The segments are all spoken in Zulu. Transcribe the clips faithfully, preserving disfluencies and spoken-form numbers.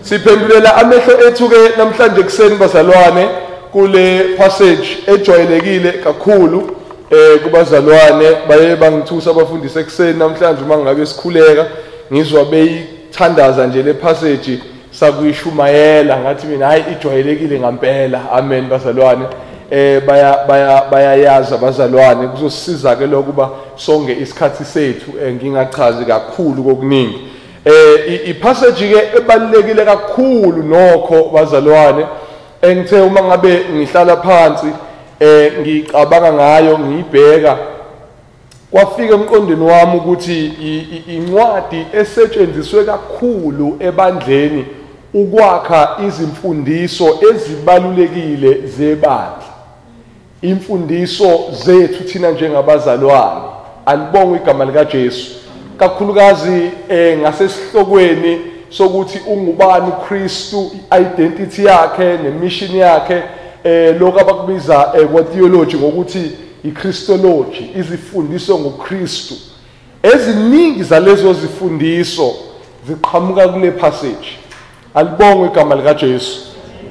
Siphendulela amehlo ethu ke namhlanje kuseni bazalwane kule passage ejwayelekile kakhulu eh kubazalwane baye bangithusa abafundisi ekseni namhlanje uma ngabe sikhuleka ngizwa beyithandaza nje le passage sakuyishumayela ngathi mina hayi ijwayelekile ngempela. Amen bazalwane. Eh baya baya bayayaza bazalwane kuzosisiza ke lokuba sonke isikhathi sethu ngingachazi kakhulu kokuningi. Eh ipassage ke ebalekile kakhulu nokho bazalwane engithe uma ngabe ngihlala phansi eh ngicabanga ngayo ngiyibheka kwafika emqondweni wami ukuthi incwadi esetshenziswe kakhulu ebandleni ukwakha izimfundiso ezibalulekile zebandla, imfundiso zethu thina njengabazalwane. Alibonge igama lika Jesu kakhulukazi eh ngasesihlokweni sokuthi ungubani uKristu, identity yakhe nemission yakhe eh lokho abakubiza eh kwa theology ngokuthi iChristology, izifundiso ngoKristu. Eziningi zalezo zifundiso ziqhamuka kule passage. Alibonge igama lika Jesu.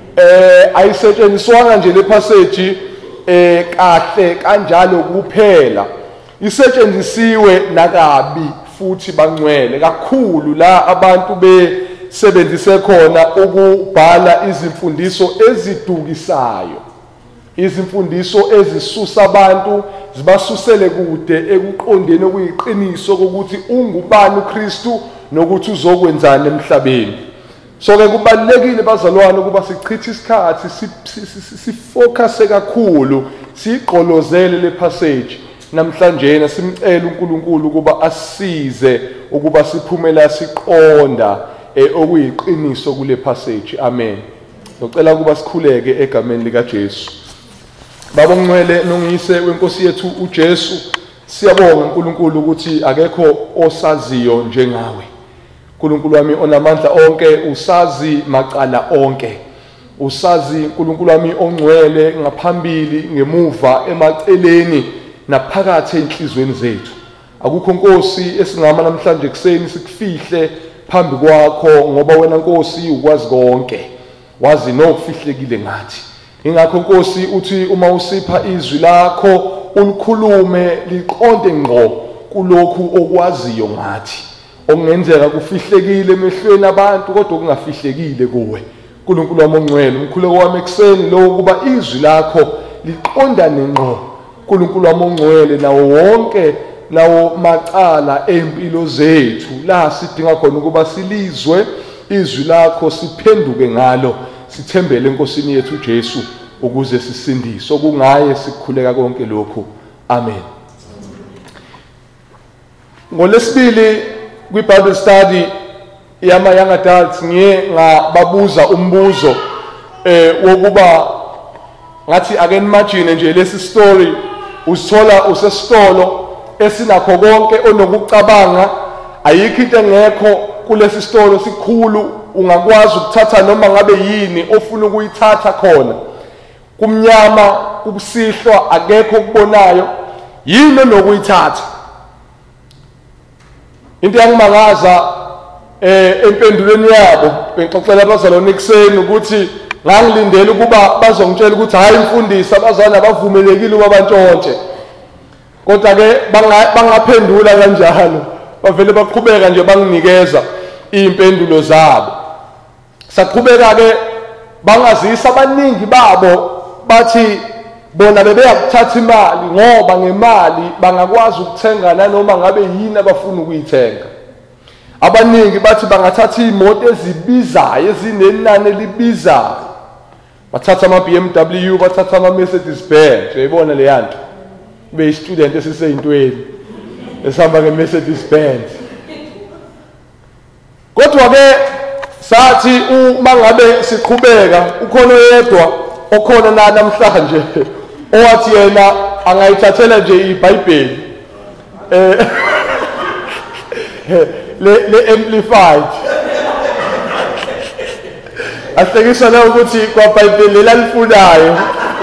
Eh ayisetshenziswanga nje le passage eh kahle kanjalo kuphela, isetshenzisiwe nakabi futhi bangcwele kakhulu la abantu besebenzise khona ukubhala izimfundiso ezidukisayo, izimfundiso ezisusa abantu zibasusele kude ekuqondeni okuyiqiniso kokuthi ungubani uKristu nokuthi uzokwenzana emhlabeni. So ke kubalekile bazalwane ukuba sichithe isikhathi sifocus kakhulu siqolozele le passage namhlanje simcela uNkulunkulu ukuba asize ukuba siphumela siqonda okuyiqiniso kule passage. Amen. Ngicela ukuba sikhuleke egameni lika Jesu. Baba ongcwele nongiyise wenkosi yethu uJesu, siyabonga uNkulunkulu ukuthi akekho osaziyo njengawe. uNkulunkulu wami onamandla onke, usazi macala onke, usazi uNkulunkulu wami ongcwele ngaphambili ngemuva emaceleni naphakathi enhlizweni zethu. Akukho Nkosi esingama namhlanje kuseni sikufihle phambi kwakho ngoba wena Nkosi ukwazi konke, wazi nokufihlekile ngathi. Ingakho Nkosi uthi uma usipha izwi lakho ulikhulume liqonde ngqo kulokhu okwaziyo ngathi, okungenzeka kufihlekile emehlweni abantu kodwa kungafihlekile kuwe. uNkulunkulu wami ongcwele, umkhuleko wami ekseni lo kuba izwi lakho liqondane ngqo uNkulunkulu wami ongcwele nawo wonke lawo macala empilo zethu la sidinga khona ukuba silizwe izwi lakho, siphenduke ngalo, sithembele enkosini yethu uJesu ukuze sisindiswe. Okungaye sikukhuleka konke lokho. Amen. Ngolesibili kwi-Bible study yama young adults ngiye ngababuza umbuzo eh wokuba ngathi ake imagine nje lesi story usithola usesitolo esinakho konke onokucabanga, ayikho into engekho kulesi sitolo sikhulu, ungakwazi ukuthatha noma ngabe yini ofuna ukuyithatha khona. Kumnyama kubusihlwa akekho okubonayo, yini nokuyithatha. Into yangimangaza eh empendulweni yabo bengixoxela abazalwane ekseni ukuthi ngangilindele ukuba bazongitshela ukuthi hayi mfundisi abazalwane abavumelekile ukuba bantshontshe, kodwa ke bangaphendula kanjalo, bavele baqhubeka nje banginikeza impendulo zabo. Saqhubeka ke bangazisa abaningi babo bathi bona bebeyakuthatha imali ngoba ngemali bangakwazi ukuthenga nanoma ngabe yini abafuna ukuyithenga. Abaningi bathi bangathatha imoto ezibizayo ezinenani elibizayo, bathatha ama B M W, bathatha ama Mercedes Benz. Uyayibona le yanto be student esiseyintweni esihamba nge Mercedes Benz. Kodwa ke sathi uma ngabe siqhubeka ukhona oyedwa okhona na namhlanje owathi yena angayithathela nje iBhayibheli eh le le amplified. Ahlekiswa na ukuthi kwa Bhayibheli lalifunayo.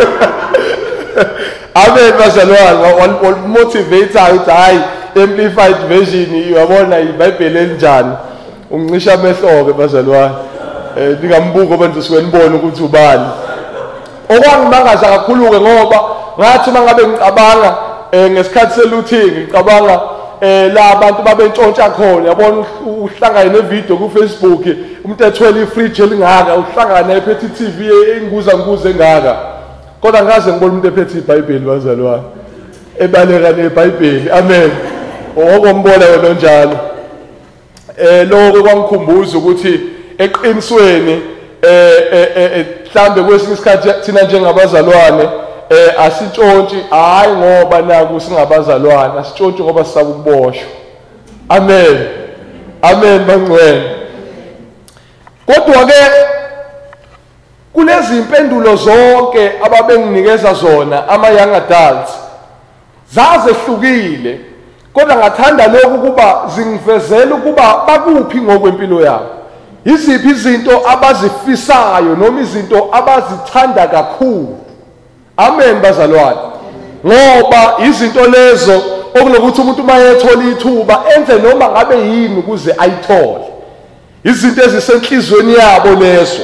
Amen bazalwane, wal motivator ukuthi hayi amplified version uyabona iBhayibheli enjani. Ungicisha amehlo ke bazalwane. eh ningambuko manje siwenibona ukuthi ubani okwangimangaza kakhulu ke ngoba ngathi mangabe ngicabanga eh ngesikhathi selooting ngicabanga eh la abantu babentshontsha khona yabona uhlangane nevideo ku Facebook umuntu ethwele ifridge elingaka uhlangana ephethe T V enguza nguze engaka kodwa ngaze ngibona umuntu ephethe iBhayibheli wazalwa ebaleka neBhayibheli amen okombona wena njalo eh lokho kwangikhumbuza ukuthi eqinisweni eh mhlambe kwesinye isikhathi thina njengabazalwane eh asintshontshe hayi ngoba naku singabazalwane asintshontshe ngoba sisaba ukuboshwa amen amen bangcwele kodwa ke kulezi impendulo zonke ababenginikeza zona ama young adults zazehlukile kodwa ngathanda lokhu kuba zingivezela ukuba bakuphi ngokwempilo yabo iziphi izinto abazifisayo noma izinto abazithanda kakhulu amen bazalwane ngoba izinto lezo okunokuthi umuntu mayethola ithuba enze noma ngabe yini ukuze ayithole izinto ezisenhlizweni yabo lezo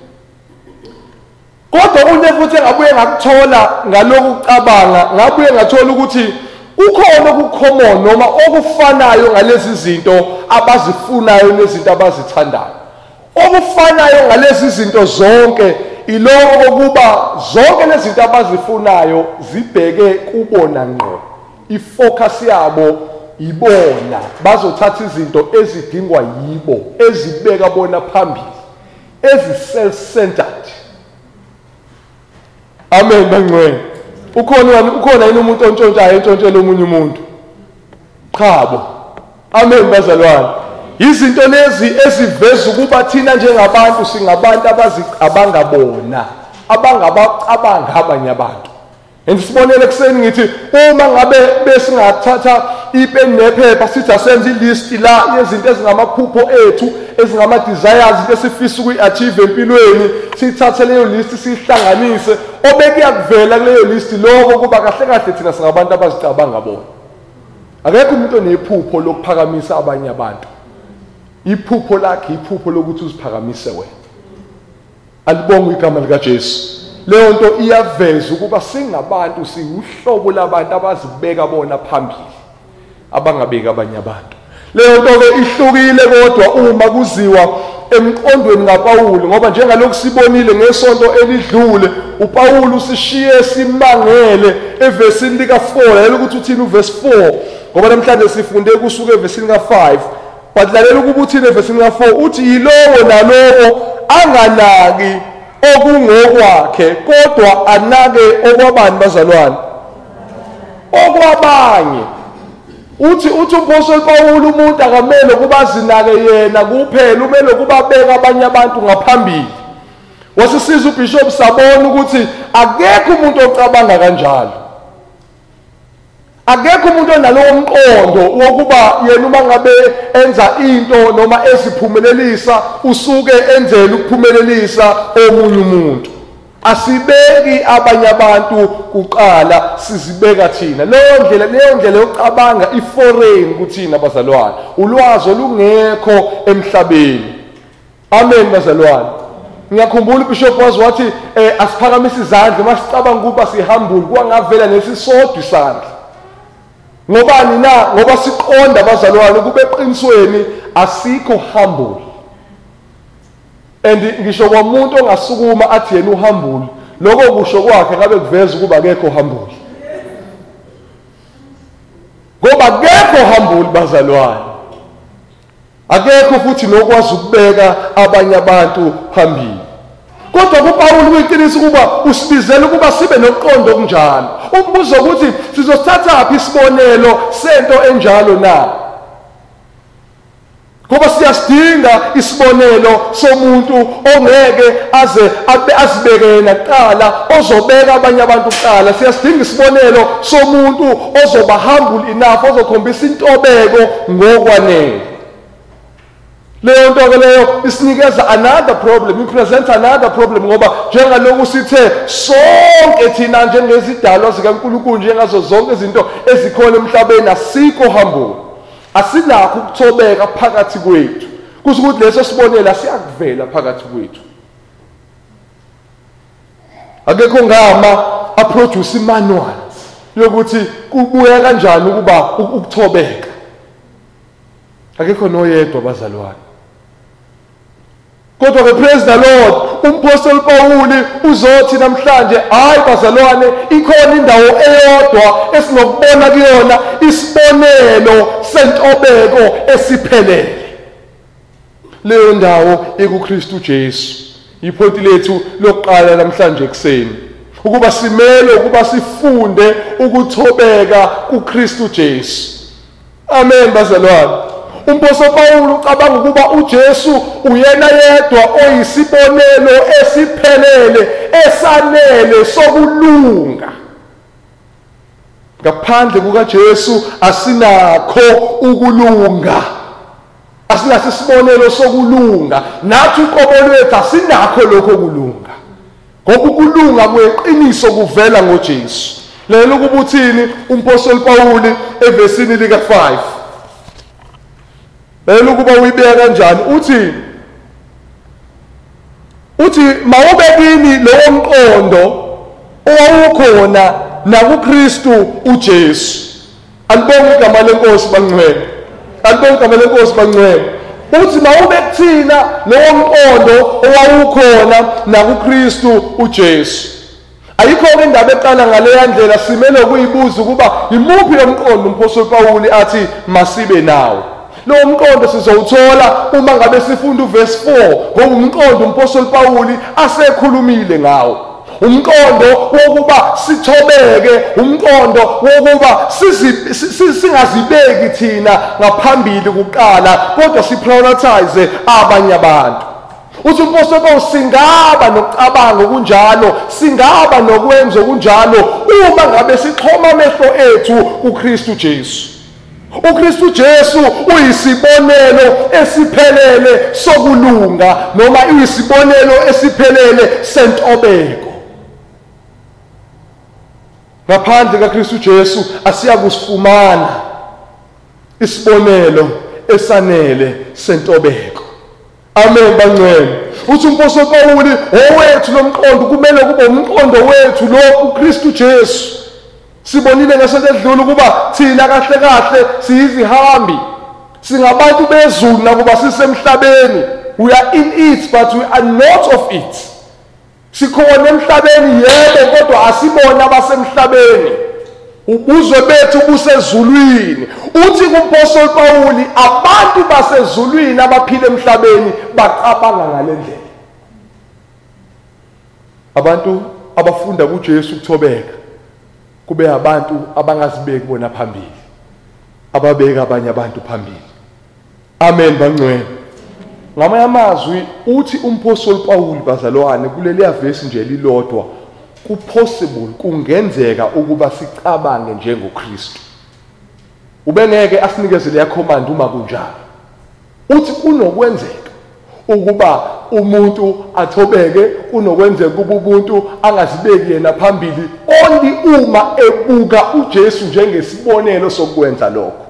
kodwa une futhi engabuye ngakuthola ngalokhu ucabanga ngabuye ngathola ukuthi ukhona okucommon noma okufanayo ngalezi zinto abazifunayo nezinto abazithandayo okufanayo ngalezi zinto zonke iloko ukuba zonke lezi zinto abazifunayo zibheke kubona ngqo ifocus yabo ibona bazothatha izinto ezidingwa yibo ezibeka bona phambili ezi self-centered amen bangcwele ukhona ukhona yini umuntu ontshontshayo entshontshela omunye umuntu qhabo amen bazalwane izinto lezi eziveza ukuba thina njengabantu singabantu abangabona abangabacabanga abanye abantu andisibonele kuseni ngithi uma ngabe besingathatha ipeni nephepha sithi asenze ilist la yezinto ezingamaphupho ethu ezingama desires into esifisa ukuyiachieve empilweni sithathe leyo list sihlanganise obekuya kuvela kuleyo list lokho kuba kahle kahle thina singabantu abazicabanga bona akekho umuntu onephupho lokuphakamisa abanye abantu iphupho lakhe iphupho lokuthi uziphakamise wena alibonga igama lika Jesu leyo nto iyaveza ukuba singabantu siuhlobo labantu abazibeka bona phambili abangabeka abanye abantu leyo nto ke ihlukile kodwa uma kuziwa emqondweni kaPawulu ngoba njengalokhu sibonile ngesonto elidlule uPawulu usishiye simangele evesini lika four yena ukuthi uthini uverse four ngoba namhlanje sifunde kusuka evesini ka five but lalela ukuba uthini evesini ka four uthi yilowo nalowo anganaki okungokwakhe kodwa anake okwabani bazalwane okwabanye uthi uthi uMpostoli Pawulu umuntu akamele kuba zinake yena kuphela umele kuba beka abanye abantu ngaphambili wasisiza uBishop sabona ukuthi akekho umuntu ocabanga kanjalo akekho umuntu onalowo mqondo wokuba yena uma ngabe enza into noma eziphumelelisa usuke enzele ukuphumelelisa omunye umuntu asibeki abanye abantu kuqala sizibeka thina leyo ndlela leyo ndlela yocabanga iforeign kuthina bazalwane ulwazi olungekho emhlabeni amen bazalwane ngiyakhumbula uBishop wazi wathi eh, asiphakamise izandla masicabanga ukuba sihambule kwangavela nesisodwa isandla ngobani na ngoba siqonda bazalwane kube eqinisweni asikho humble and ngisho kwamuntu ongasukuma athi yena uhambule lokho kusho kwakhe ngabe kuveza ukuba akekho humble ngoba akekho humble bazalwane akekho futhi nokwazi ukubeka abanye abantu phambili kodwa kuPawulu uyiqinisa ukuba usibizela ukuba sibe noqondo kunjalo umbuzo ukuthi sizothatha phi isibonelo sento enjalo na ngoba siyasidinga isibonelo somuntu ongeke aze azibeke yena kuqala ozobeka abanye abantu kuqala siyasidinga isibonelo somuntu ozoba humble enough ozokhombisa intobeko ngokwanele leyo nto ke leyo isinikeza another problem ipresent another problem ngoba njengalokhu sithe sonke thina njengezidalwa zikaNkulunkulu njengazo zonke izinto ezikhona emhlabeni asikho humble asinakho ukuthobeka phakathi kwethu kusho ukuthi leso sibonela siyakuvela phakathi kwethu. Akekho ngama aproduce manuals yokuthi kubuya kanjani ukuba ukuthobeka. Akekho noyedwa bazalwane. Kodwa ke praise the Lord, umpostoli Pawuli uzothi namhlanje hayi bazalwane ikhona indawo eyodwa esinokubona kuyona isibonelo sentobeko esiphelele. Leyo ndawo ekuKristu Jesu. Iphonti lethu lokuqala namhlanje ekseni ukuba simele ukuba sifunde ukuthobeka kuKristu Jesu. Amen bazalwane. Umpostoli Pawuli ucabanga ukuba uJesu uyena yedwa oyisibonelo esiphelele esanele sokulunga. Ngaphandle kukaJesu asinakho ukulunga. Asinaso isibonelo sokulunga. Nathi uqobo lwethu asinakho lokho kulunga. Ngoba ukulunga kweqiniso kuvela ngoJesu. Lelo kubuthini umpostoli Pawuli evesini lika five. Lelo kuba uyibeka kanjani uthi uthi mawube kini lowo mqondo owukhona nakuKristu uJesu. Alibonge igama lenkosi bangcwele. Alibonge igama lenkosi bangcwele. Uthi mawube kuthina lowo mqondo owawukhona nakuKristu uJesu. Ayikho indaba eqala ngaleya ndlela simele ukuyibuza ukuba imuphi yomqondo umpostoli Pawuli athi masibe nawo. Lo mqondo sizowuthola uma ngabe sifunda uverse four ngoba umqondo umpostoli Pawuli asekhulumile ngawo. Umqondo wokuba sithobeke, umqondo wokuba singazibeki thina ngaphambili kuqala kodwa siprioritize abanye abantu. Uthi umpostoli Pawuli singaba nokucabanga kunjalo, singaba nokwenza kunjalo uma ngabe sixhoma amehlo ethu kuKristu Jesu. uKristu Jesu uyisibonelo esiphelele sokulunga noma uyisibonelo esiphelele sentobeko. Ngaphandle kaKristu Jesu asiyakusifumana isibonelo esanele sentobeko. Amen bangcwele. Uthi umpostoli Pawuli owethu lomqondo kumele kube umqondo wethu lo uKristu Jesu. Sibonile ngesonto edlule ukuba thina kahle kahle siyizihambi, singabantu bezulu nakuba sisemhlabeni. We are in it but we are not of it. Sikhona emhlabeni yebo kodwa asibona abasemhlabeni. Ubuzwe bethu busezulwini. Uthi kumpostoli Pawuli abantu basezulwini abaphila emhlabeni baqabanga ngale ndlela. Abantu abafunda kuJesu ukuthobeka kube abantu abangazibeki bona phambili, ababeka abanye abantu phambili. Amen bangcwele. Ngamanye amazwi uthi umpostoli Pawuli bazalwane kuleli verse nje lilodwa kupossible kungenzeka ukuba sicabange njengoKristu. Ubengeke asinikeze leya command uma kunjalo. Uthi kunokwenzeka ukuba umuntu athobeke, kunokwenzeka kuba ubuntu angazibeki yena phambili only uma ebuka uJesu njengesibonelo sokwenza lokho.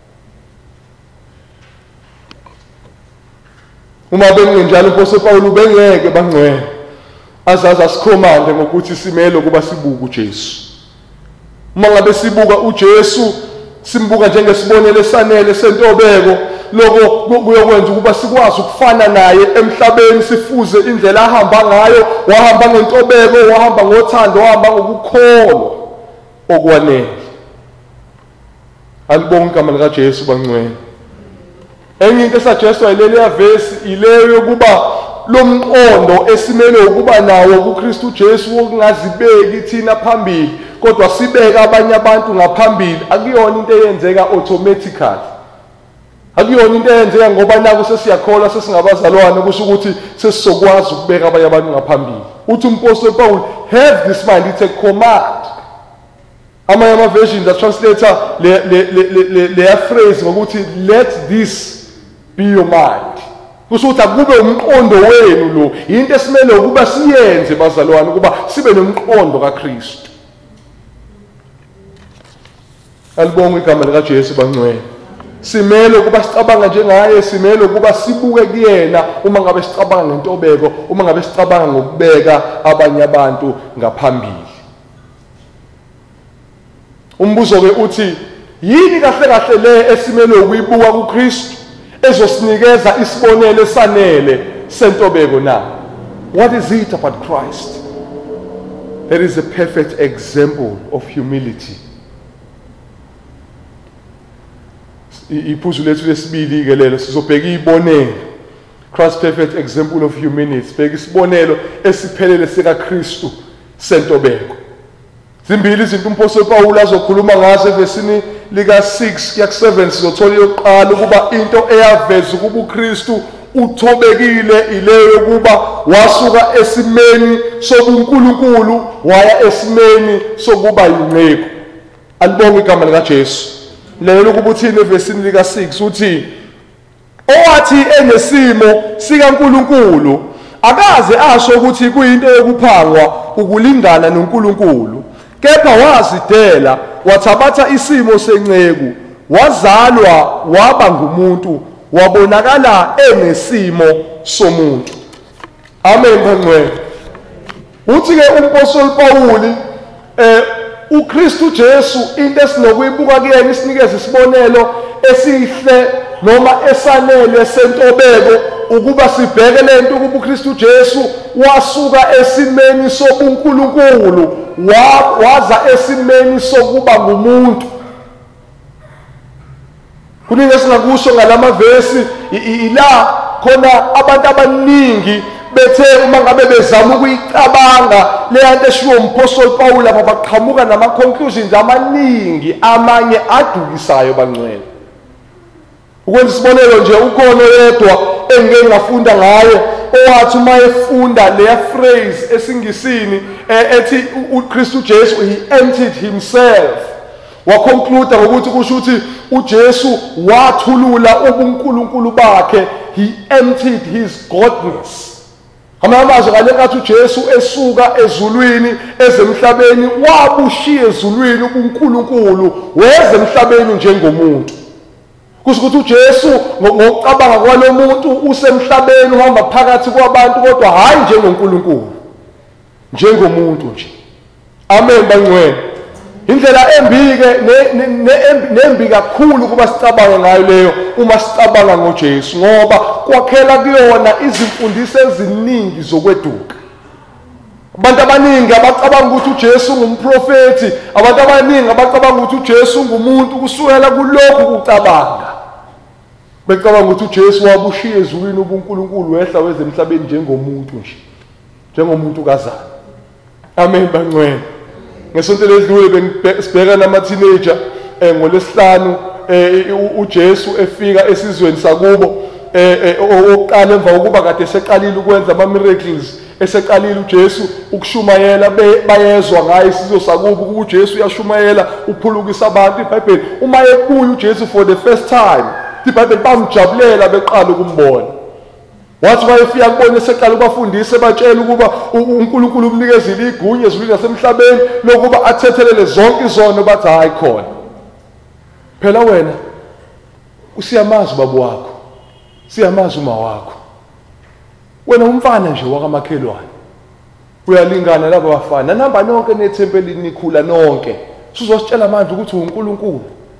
Uma bengenjalo umpostoli Pawuli bengeke bangcwele azazi asikhomande ngokuthi simele ukuba sibuke uJesu. Uma ngabe sibuka uJesu simbuka njengesibonelo esanele sentobeko, lokho kuyokwenza ukuba sikwazi ukufana naye emhlabeni, sifuze indlela ahamba ngayo. Wahamba ngentobeko, wahamba ngothando, wahamba ngokukholwa okwanele. Alibonge igama likaJesu bangcwele. Enye into esuggested yileli verse ileyo yokuba lo mqondo esimele ukuba nawo kuKristu Jesu wokungazibeki thina phambili kodwa sibeka abanye abantu ngaphambili akuyona into eyenzeka automatically. Akuyona into eyenzeka ngoba naku sesiyakholwa sesingabazalwane kusho ukuthi sesizokwazi ukubeka abanye abantu ngaphambili. Uthi umpostoli Paul, have this mind, it's a command. Amanye ama-versions atranslator le le le le phrase ngokuthi let this be your mind. Kusho ukuthi akube umqondo wenu lo, into esimele ukuba siyenze bazalwane ukuba sibe nomqondo kaKristu. Alibonge igama likaJesu bangcwele. simele ukuba sicabanga njengaye, simele ukuba sibuke kuyena uma ngabe sicabanga ngentobeko, uma ngabe sicabanga ngokubeka abanye abantu ngaphambili. Umbuzo ke uthi yini kahle kahle le esimele ukuyibuka kuKristu ezosinikeza isibonelo esanele sentobeko na? What is it about Christ that is a perfect example of humility? Iphuzu lethu lesibili ke lelo sizobheka ibonelo. Christ's perfect example of humility. Sibheka isibonelo esiphelele sikaKristu sentobeko. Zimbili izinto umpostoli Paul azokhuluma ngazo evesini lika six kuya ku seven sizothola yokuqala ukuba into eyaveza ukuba uKristu uthobekile ileyo yokuba wasuka esimeni sobunkulunkulu waya esimeni sokuba yinqeku. Alibonge igama lika Jesu. Lelo ukuba uthini evesini lika six uthi owathi enesimo sikaNkulunkulu akaze asho ukuthi kuyinto yokuphangwa ukulingana noNkulunkulu, kepha wazidela wathabatha isimo senceku, wazalwa waba ngumuntu, wabonakala enesimo somuntu. Amen bangcwele. Uthi ke umpostoli Paul eh uKristu Jesu into esinokuyibuka kuyena isinikeze isibonelo esihle noma esanele sentobeko ukuba sibheke lento ukuba uKristu Jesu wasuka esimeni sobunkulunkulu waza esimeni sokuba ngumuntu. Kuningi esingakusho ngalamavesi ila khona abantu abaningi bethe uma ngabe bezama ukuyicabanga le nto eshiwo umpostoli Paul lapha baqhamuka nama conclusions amaningi amanye adukisayo bangcwele. Ukwenza isibonelo nje ukhona yedwa engeke ngafunda ngaye owathi uma efunda le phrase esingisini ethi uKristu Jesu he emptied himself, waconclude ngokuthi kusho ukuthi uJesu wathulula ubunkulunkulu bakhe, he emptied his godness. Amazwi kale kathi uJesu esuka ezulwini ezemhlabeni wabushiya ezulwini ubunkulunkulu weze emhlabeni njengomuntu. Kusho ukuthi uJesu ngokucabanga kwalomuntu usemhlabeni uhamba phakathi kwabantu kodwa hayi njengonkulunkulu, njengomuntu nje. Amen bangcwele. Indlela embike nembi kakhulu kuba sicabange ngayo leyo uma sicabanga ngoJesu, ngoba kwakhela kuyona izimfundiso eziningi zokweduka. Abantu abaningi abacabanga ukuthi uJesu ngumprofeti, abantu abaningi abacabanga ukuthi uJesu ngumuntu kusukela kulokhu kucabanga. Becabanga ukuthi uJesu wabushiya ezulwini ubunkulunkulu wehla weze emhlabeni njengomuntu nje, njengomuntu kazana. Amen bangcwele. Ngesonto ledlule besibheka nama teenager eh ngolesihlanu eh uJesu efika esizweni sakubo eh oqala emva kokuba kade eseqalile ukwenza ama miracles, eseqalile uJesu ukushumayela bayezwa ngaye isizwe sakubo ukuba uJesu uyashumayela uphulukisa abantu. iBhayibheli uma ebuya uJesu for the first time iBhayibheli bamjabulela beqala ukumbona. Wathi wayefika kubona eseqala ubafundise batshela ukuba uNkulunkulu umnikezile igunya ezulwini nasemhlabeni lokuba athethelele zonke izono, bathi hayi khona phela wena usiyamazi baba wakho, siyamazi uma wakho, wena umfana nje wakamakhelwane, uyalingana laba bafana namba nonke nethempelini nikhula nonke, sizositshela manje ukuthi uNkulunkulu.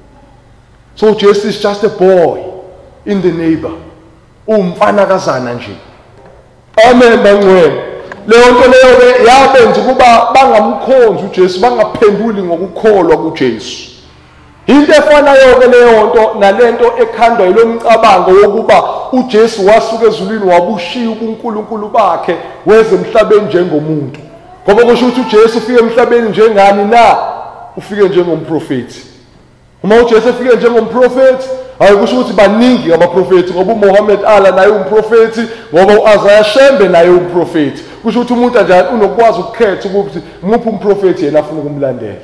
So Jesus is just a boy in the neighbor, umfana kazana nje. Amen bangcwele. Leyo nto leyo ke yabenza ukuba bangamkhonzi uJesu, bangaphenduli ngokukholwa kuJesu. Into efanayo ke leyo nto nalento ekhandwa yilomcabango wokuba uJesu wasuka ezulwini wabushiya ubunkulunkulu bakhe weze emhlabeni njengomuntu. Ngoba kusho ukuthi uJesu ufike emhlabeni njengani na? Ufike njengomprofeti. Uma uJesu ufike njengomprofeti, ayikusho ukuthi baningi abaprofeti, ngoba uMuhammad ala naye umprofeti, ngoba uIsaiah Shembe naye umprofeti. Kusho ukuthi umuntu njalo unokwazi ukukhetha ukuthi umuphi umprofeti yena afuna ukumlandela.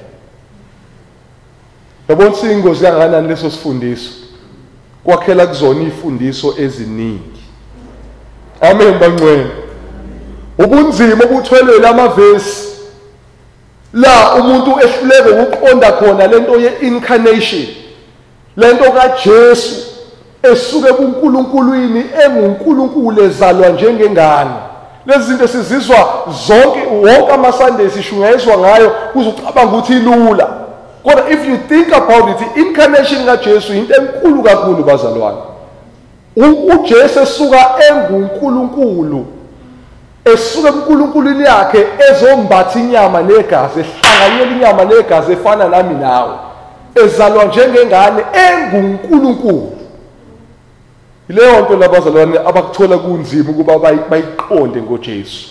Yabona singozi kangakanani leso sifundiso. Kwakhela kuzona izifundiso eziningi. Amen bangcwele. Ubunzima obuthwelwe lamavesi la umuntu ehluleke ukuqonda khona lento ye-incarnation, lento kaJesu esuke kuNkulunkuluwini enguNkulunkulu ezalwa njengengane. Lezi zinto sizizwa zonke wonke ama-Sunday sishungezwa ngayo kuzucabanga ukuthi ilula. Kodwa if you think about it, incarnation kaJesu into enkulu kakhulu bazalwane. uJesu esuka enguNkulunkulu esuka kuNkulunkulu yakhe ezombatha inyama negazi, ehlanganyela inyama negazi efana nami nawe, ezalwa njengengane enguNkulunkulu. Ileyo nto labazalwane abakuthola kunzima ukuba bayiqonde ngoJesu.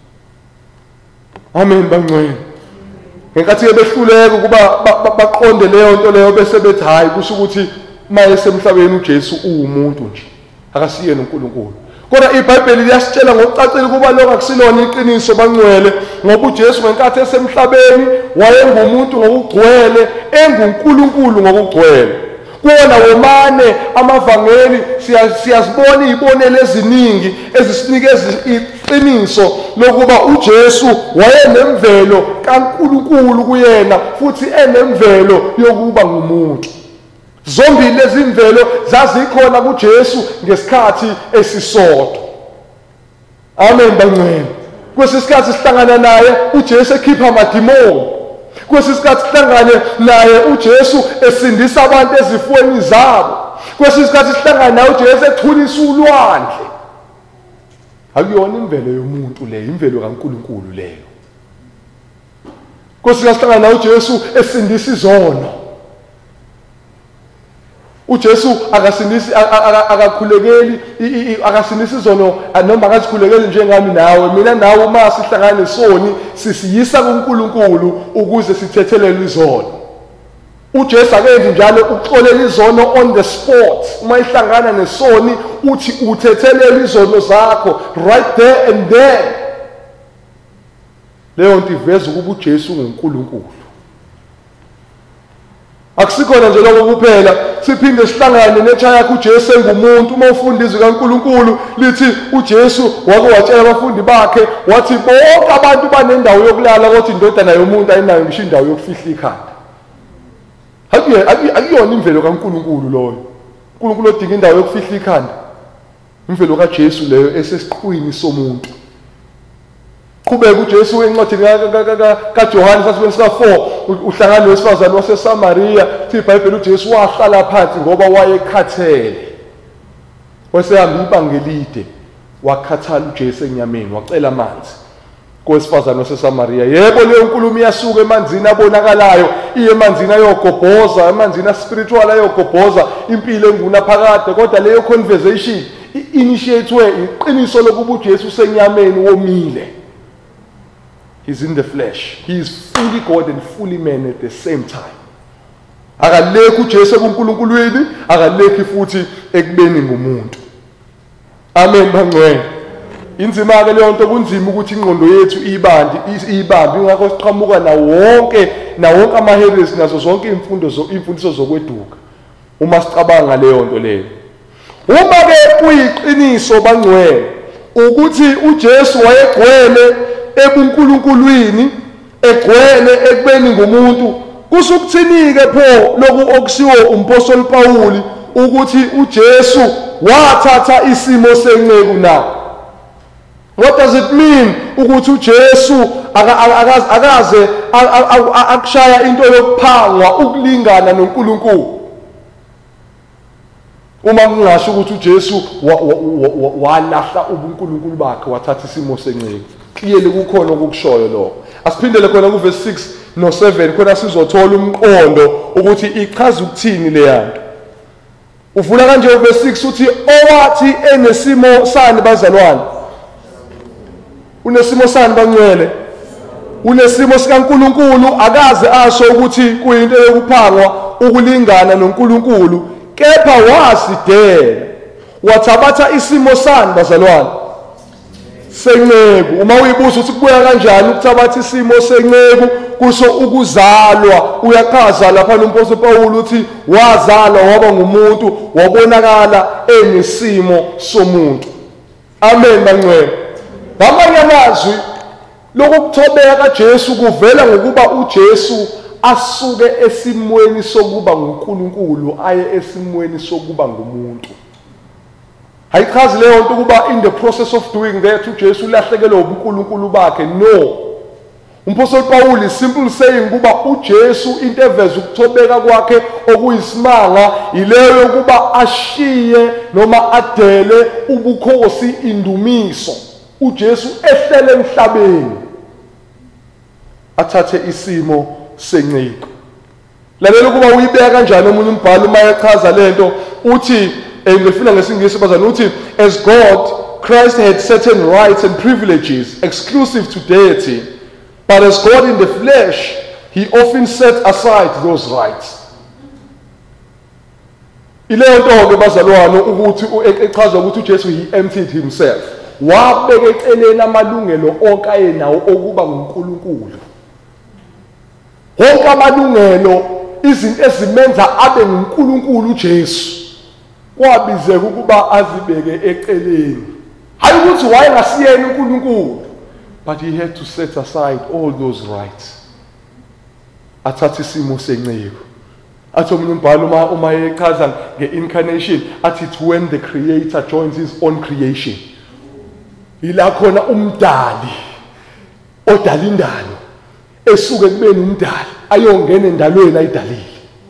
Amen bangcwele. Ngenkathi behluleka ukuba baqonde leyo nto leyo bese bethi hayi kusho ukuthi maye semhlabeni uJesu uwumuntu nje, akasiyena uNkulunkulu. Kodwa iBhayibheli liyasitshela ngokucacile ukuba lokho akusilona iqiniso bangcwele, ngoba uJesu ngenkathi esemhlabeni wayengumuntu ngokugcwele, enguNkulunkulu ngokugcwele. Kuwona womane amavangeli siyazibona izibonelo eziningi ezisinikeza iqiniso lokuba uJesu wayenemvelo kaNkulunkulu kuyena futhi enemvelo yokuba ngumuntu. Zombili lezi mvelo zazikhona kuJesu ngesikhathi esisodwa. Amen bangcwele. Kwesisikhathi sihlangana naye uJesu ekhipha amadimoni. Kwesisikhathi sihlangane naye uJesu esindisa abantu ezifweni zabo. Kwesisikhathi sihlangane naye uJesu ethulisa ulwandle. Akuyona imvelo yomuntu leyo, imvelo kaNkulunkulu leyo. Kwesisikhathi sihlangane naye uJesu esindisa izono. uJesu akasindisi akakhulekeli akasindisi izono noma akazikhulekeli njengami nawe. Mina nawe uma sihlangana nesoni sisiyisa kuNkulunkulu ukuze sithethelele izono. uJesu akenzi njalo ukuxolela izono on the spot. Uma ihlangana nesoni uthi uthethelele izono zakho right there and there. Leyo nto iveza ukuba uJesu nguNkulunkulu. Akusikhona nje lokho kuphela, siphinde sihlangane necha yakhe uJesu engumuntu. Uma ufunda izwi kaNkulunkulu lithi uJesu wake watshela abafundi bakhe wathi bonke abantu banendawo yokulala kodwa indodana yomuntu ayinayo ngisho indawo yokufihla ikhanda. Akuyona imvelo kaNkulunkulu loyo. uNkulunkulu odinga indawo yokufihla ikhanda. Imvelo kaJesu leyo esesiqwini somuntu. Qhubeka uJesu encwadini kaJohane sasibona sika four uhlangana nowesifazane waseSamaria. iBhayibheli uJesu wahlala phansi ngoba wayekhathele. Wasehamba ibanga elide wakhathala uJesu enyameni wacela amanzi kowesifazane waseSamaria. Yebo leyo nkulumo iyasuka emanzini abonakalayo iye emanzini ayogobhoza, emanzini aspiritual ayogobhoza impilo engunaphakade, kodwa leyo conversation initiatwe iqiniso lokuba uJesu usenyameni womile. He's in the flesh. He is fully God and fully man at the same time. Akalekho uJesu kuNkulunkuluwini, akalekho futhi ekubeni ngumuntu. Amen bangcwele. Inzima ke leyo nto kunzima ukuthi ingqondo yethu ibandi ibambi ngakho siqhamuka na wonke na wonke amaheresi nazo zonke imfundo zo imfundiso zokweduka. Uma sicabanga leyo nto leyo. Uma ke kuyiqiniso bangcwele ukuthi uJesu wayegcwele ebuNkulunkuluwini, egcwele ekubeni ngumuntu, kusukuthinike pho lokhu okushiwo umpostoli Pawuli ukuthi uJesu wathatha isimo senceku na. What does it mean ukuthi uJesu akaze akushaya into yokuphangwa ukulingana noNkulunkulu? Uma kungasho ukuthi uJesu walahla ubuNkulunkulu bakhe wathatha isimo senceku. Clearly kukhona okukushoyo lokho. Asiphindele khona kuverse six no seven khona sizothola umqondo ukuthi ichaza ukuthini le yanto. Uvula kanje uverse six uthi owathi enesimo sani bazalwane. Unesimo sani bangcwele? Unesimo sikaNkulunkulu, akaze asho ukuthi kuyinto yokuphangwa ukulingana noNkulunkulu, kepha wasidela wathabatha isimo sani bazalwane senceku. Uma uyibuza ukuthi kubuya kanjani ukuthabatha isimo senceku, kusho ukuzalwa. Uyachaza lapha umpostoli Pawuli uthi wazalwa waba ngumuntu, wabonakala enesimo somuntu. Amen bangcwele. Ngamanye amazwi lokuthobeka kaJesu kuvela ngokuba uJesu asuke esimweni sokuba nguNkulunkulu aye esimweni sokuba ngumuntu. Hayichazi leyo nto ukuba in the process of doing that uJesu ulahlekelwe ubuNkulunkulu bakhe. No. Umpostoli Paul is simple saying kuba uJesu into eveza ukuthobeka kwakhe okuyisimanga ileyo yokuba ashiye noma adele ubukhosi indumiso. uJesu ehlele emhlabeni athathe isimo senqiko. Lalela ukuba uyibeka kanjani omunye umbhalo uma echaza lento uthi ngifuna ngesingisi bazana uthi as God Christ had certain rights and privileges exclusive to deity, but as God in the flesh he often set aside those rights. Ileyo nto ke bazalwane ukuthi echaza ukuthi uJesu he emptied himself. Wabeka eceleni amalungelo onke ayenawo okuba nguNkulunkulu. Wonke amalungelo izinto ezimenza abe nguNkulunkulu uJesu kwabizeka ukuba azibeke eceleni. Hayi ukuthi wayengasiyena uNkulunkulu, but he had to set aside all those rights. Athathe isimo senqiko. Athi omunye umbhalo uma uma echaza nge-incarnation athi it's when the creator joins his own creation. Ila khona umdali odala indalo esuke kubeni umdali ayongena endalweni ayidalile.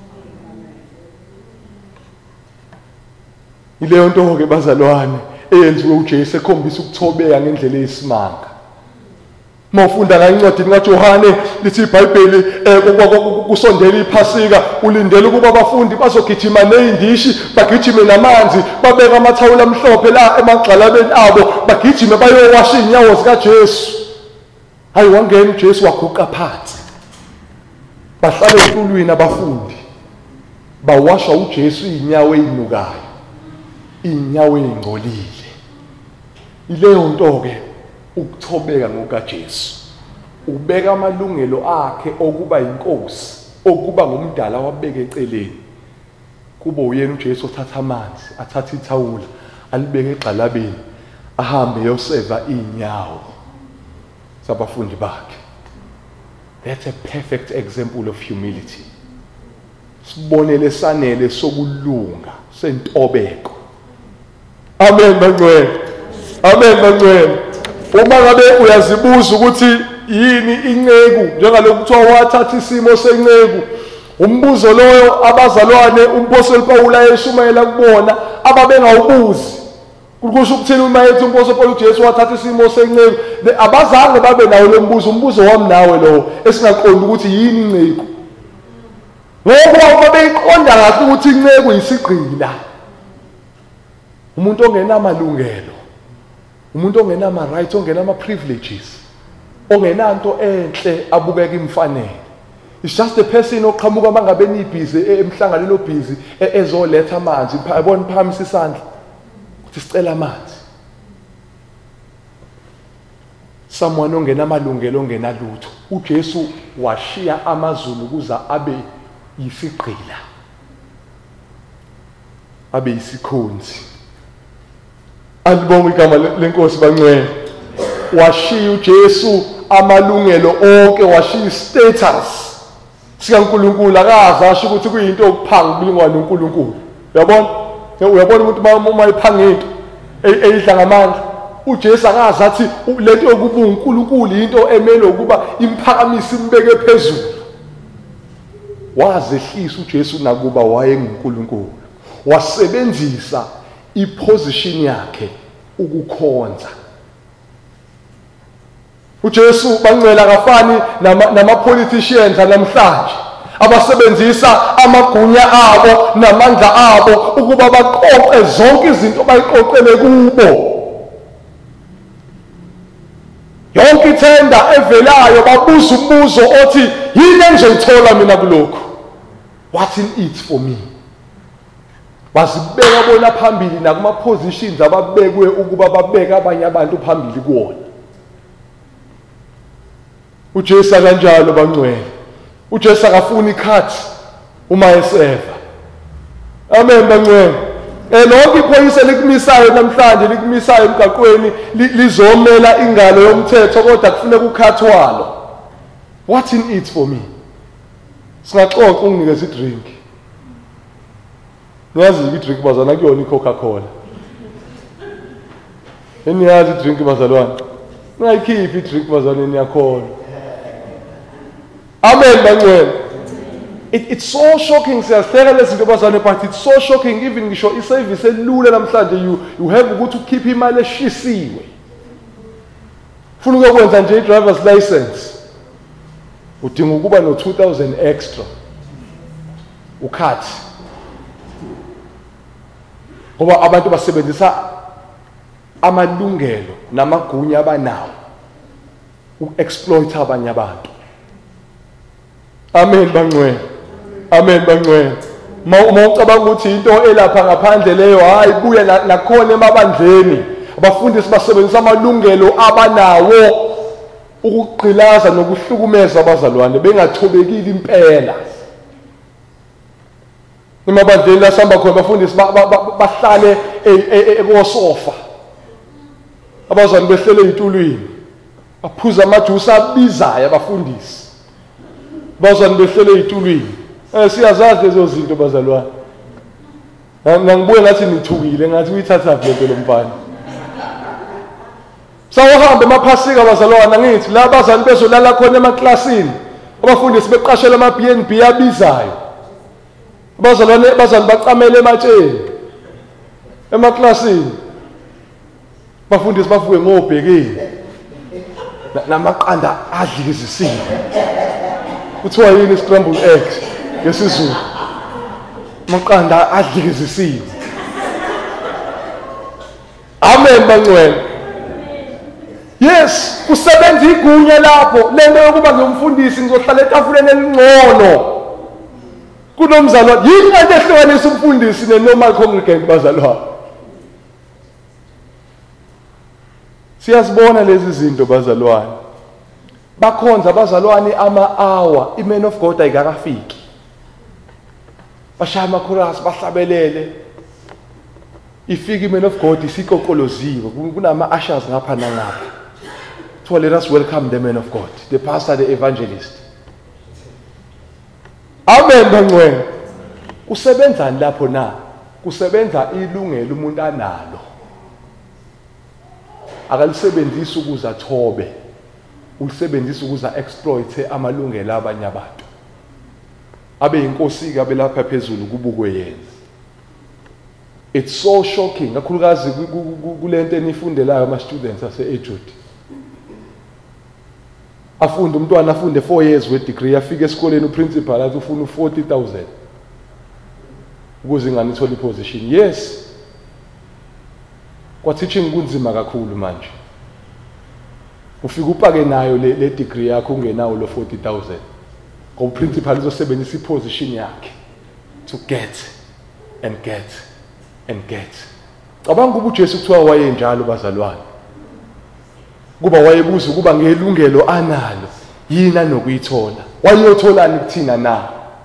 Ileyo nto ke bazalwane eyenziwe uJesu ekhombisa ukuthobeka ngendlela eyisimanga. Mawufunda ngayincwadi kaJohane lithi iBhayibheli kusondela iPhasika ulindele ukuba abafundi bazogijima nezindishi bagijime namanzi babeka amathawula amhlophe la emagxalabeni abo bagijime bayowasha inyawo zikaJesu. Hayi wangena uJesu waguqa phansi. Bahlala esitulweni abafundi bawasha uJesu inyawo ezinukayo, inyawo ezingcolile. Ileyo nto ke ukuthobeka ngokaJesu. Ubeka amalungelo akhe okuba inkosi, okuba ngumdala wabeka eceleni. Kuba uyena uJesu othatha amanzi, athatha ithawula, alibeke egxalabeni, ahambe yoseva inyawo sabafundi bakhe. That's a perfect example of humility. Sibonele sanele sokulunga, sentobeko. Amen bangcwele. Amen bangcwele. Uma ngabe uyazibuza ukuthi yini inceku njengalokhu kuthiwa wathatha isimo senceku, umbuzo loyo abazalwane umpostoli Paul ayeshumayela kubona ababengawubuzi. Kukusho ukuthini uma ethi umpostoli Paul uJesu wathatha isimo senceku, abazange babe nawo lo mbuzo. Umbuzo wami nawe lo esingaqondi ukuthi yini inceku. Ngoba babeyiqonda kahle ukuthi inceku yisigqila. Umuntu ongenamalungelo, umuntu ongenama rights, ongenama privileges, ongenanto enhle abukeka imfanele. It's just a person oqhamuka mangabe nibhizi emhlanganweni obhizi ezoletha amanzi, yabona phamisa isandla ukuthi sicela amanzi. Someone ongenamalungelo, ongenalutho. uJesu washiya amazulu kuza abe yisigqila, abe yisikhonzi. Alibonga igama lenkosi bangcwele. Washiya uJesu amalungelo onke, washiya status sikaNkulunkulu, akaze asho ukuthi kuyinto okuphanga ukulingwa noNkulunkulu. Uyabona? Uyabona umuntu uma ephanga into eyidla ngamandla. uJesu akaze athi lento yokuba uNkulunkulu into emele ukuba imphakamise imbeke phezulu. Wazehlisa uJesu nakuba wayenguNkulunkulu. Wasebenzisa iposition yakhe ukukhonza. uJesu bangcwele akafani nama politicians namhlanje abasebenzisa amagunya abo namandla abo ukuba baqoqe zonke izinto bayiqoqele kubo. Yonke ithenda evelayo babuza umbuzo othi yini engizoyithola mina kulokho? What's in it for me? Basibeka bona phambili nakuma positions ababekwe ukuba babeke abanye abantu phambili kuona. uJesu kanjalo bangcwele. uJesu akafuni ikhathi uma eseva. Amen bangcwele. Elonke iphoyisa likumisayo namhlanje likumisayo emgaqweni lizomela ingalo yomthetho kodwa kufuneka ukhathwalo. What's in it for me? singaxoxa unginikeza i-drink. Niyazi i-drink bazalwane kuyona i-Coca-Cola. Eniyazi i-drink bazalwane. Ningayikhiphi i-drink bazalwane niyakhona. Amen bangcwele. It, it's so shocking siyahleka lezi zinto bazalwane, but it's so shocking even ngisho i-service elula namhlanje you you have ukuthi ukhiphe imali eshisiwe. Ufuna ukwenza nje i-driver's license. Udinga ukuba no two thousand extra. Ukhathi. Ngoba abantu basebenzisa amalungelo namagunya abanawo u-exploit abanye abantu. Amen bangcwele. Amen bangcwele. Uma ucabanga ukuthi into elapha ngaphandle leyo hayi buya nakhona emabandleni abafundisi basebenzisa amalungelo abanawo ukugqilaza nokuhlukumeza abazalwane bengathobekile impela. Emabandleni lasihamba khona abafundisi bahlale ekosofa. Abazalwane behlele ezitulweni. Baphuza amajuice abizayo abafundisi. Abazalwane behlele ezitulweni. Eh siyazazi lezo zinto bazalwane. Ngibuye ngathi nithukile ngathi uyithatha vele lo mfana. Sawuhambe emaphasika bazalwane ngithi la abazali bezolala khona emaklasini. Abafundisi beqashela ama B and B abizayo. Abazalwane bazali bacamele ematsheni emaklasini. Bafundisi bavuke ngobhekile. Namaqanda adlikizisile. Kuthiwa yini scrambled eggs ngesizulu? Amaqanda adlikizisile. Amen bangcwele. Yes, kusebenza igunya lapho lento yokuba ngiyumfundisi ngizohlala etafuleni elingcono. Kunomzalwane yini into ehlukanisa umfundisi ne-normal congregant bazalwane? Siyazibona lezi zinto bazalwane. Bakhonza abazalwane ama-hour i-man of God ayikakafiki. Bashaya amakhorasi bahlabelele. Ifika i-man of God isikoqoloziwe kunama-ushers ngapha nangapha. So let us welcome the man of God, the pastor, the evangelist. Amen bangcwele. Kusebenza lapho na? Kusebenza ilungelo umuntu analo. Akalisebenzisi ukuze athobe. Ulisebenzisa ukuze exploit amalungelo abanye abantu. Abe inkosi ke abelapha phezulu kubukwe yena. It's so shocking kakhulukazi kulento enifundelayo ama students ase Ejude. Afunda umntwana afunde four years we degree afike esikoleni uprincipal athi ufuna forty thousand ukuze ingane ithole position. Yes. Kwa teaching kunzima kakhulu manje. Ufika upake nayo le, le degree yakho ungenawo lo forty thousand. Ngoba principal uzosebenzisa iposition yakhe to get and get and get. Cabanga ukuthi uJesu kuthiwa wayenjalo bazalwane. Kuba wayebuza kuba ngelungelo analo yina nokuyithola. Wayotholani kuthina na?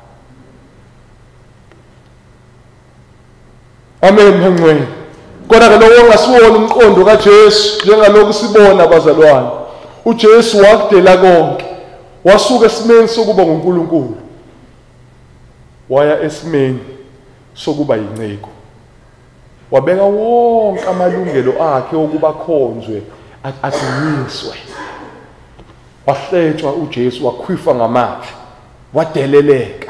Amen bangcwele. Kodwa ke lo ongasiwona umqondo kaJesu njengalokhu sibona bazalwane. uJesu wakudela konke. Wasuka esimeni sokuba nguNkulunkulu. Waya esimeni sokuba yinceku. Wabeka wonke amalungelo akhe okuba khonzwe athiniswe. Wahletshwa uJesu wakhwifwa ngamathe. Wadeleleka.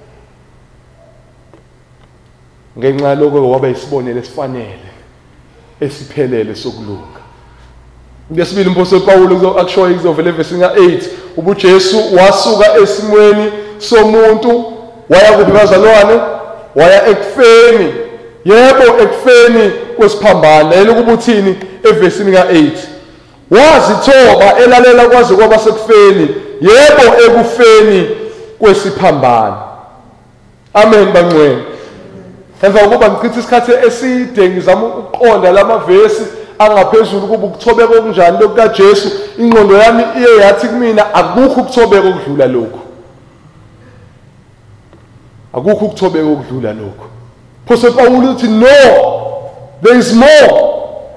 Ngenxa lokho waba isibonelo esifanele esiphelele sokulunga. Ngesibili umphostoli Paulo akushoyo izovela evesi eight ubuJesu wasuka esimweni somuntu waya kuphi bazalwane? Waya ekufeni. Yebo ekufeni kwesiphambano. Yena ukubuthini evesini eight. Wazithoba elalela kwaze kwaba sekufeni. Yebo ekufeni kwesiphambano. Amen bangcwele. Emva kokuba ngichitha isikhathi eside ngizama ukuqonda lamavesi angaphezulu kuba ukuthobeka okunjani lokhu kaJesu, ingqondo yami iye yathi kumina akukho ukuthobeka okudlula lokho. Akukho ukuthobeka okudlula lokho. Phose Paulo uthi no, there is more.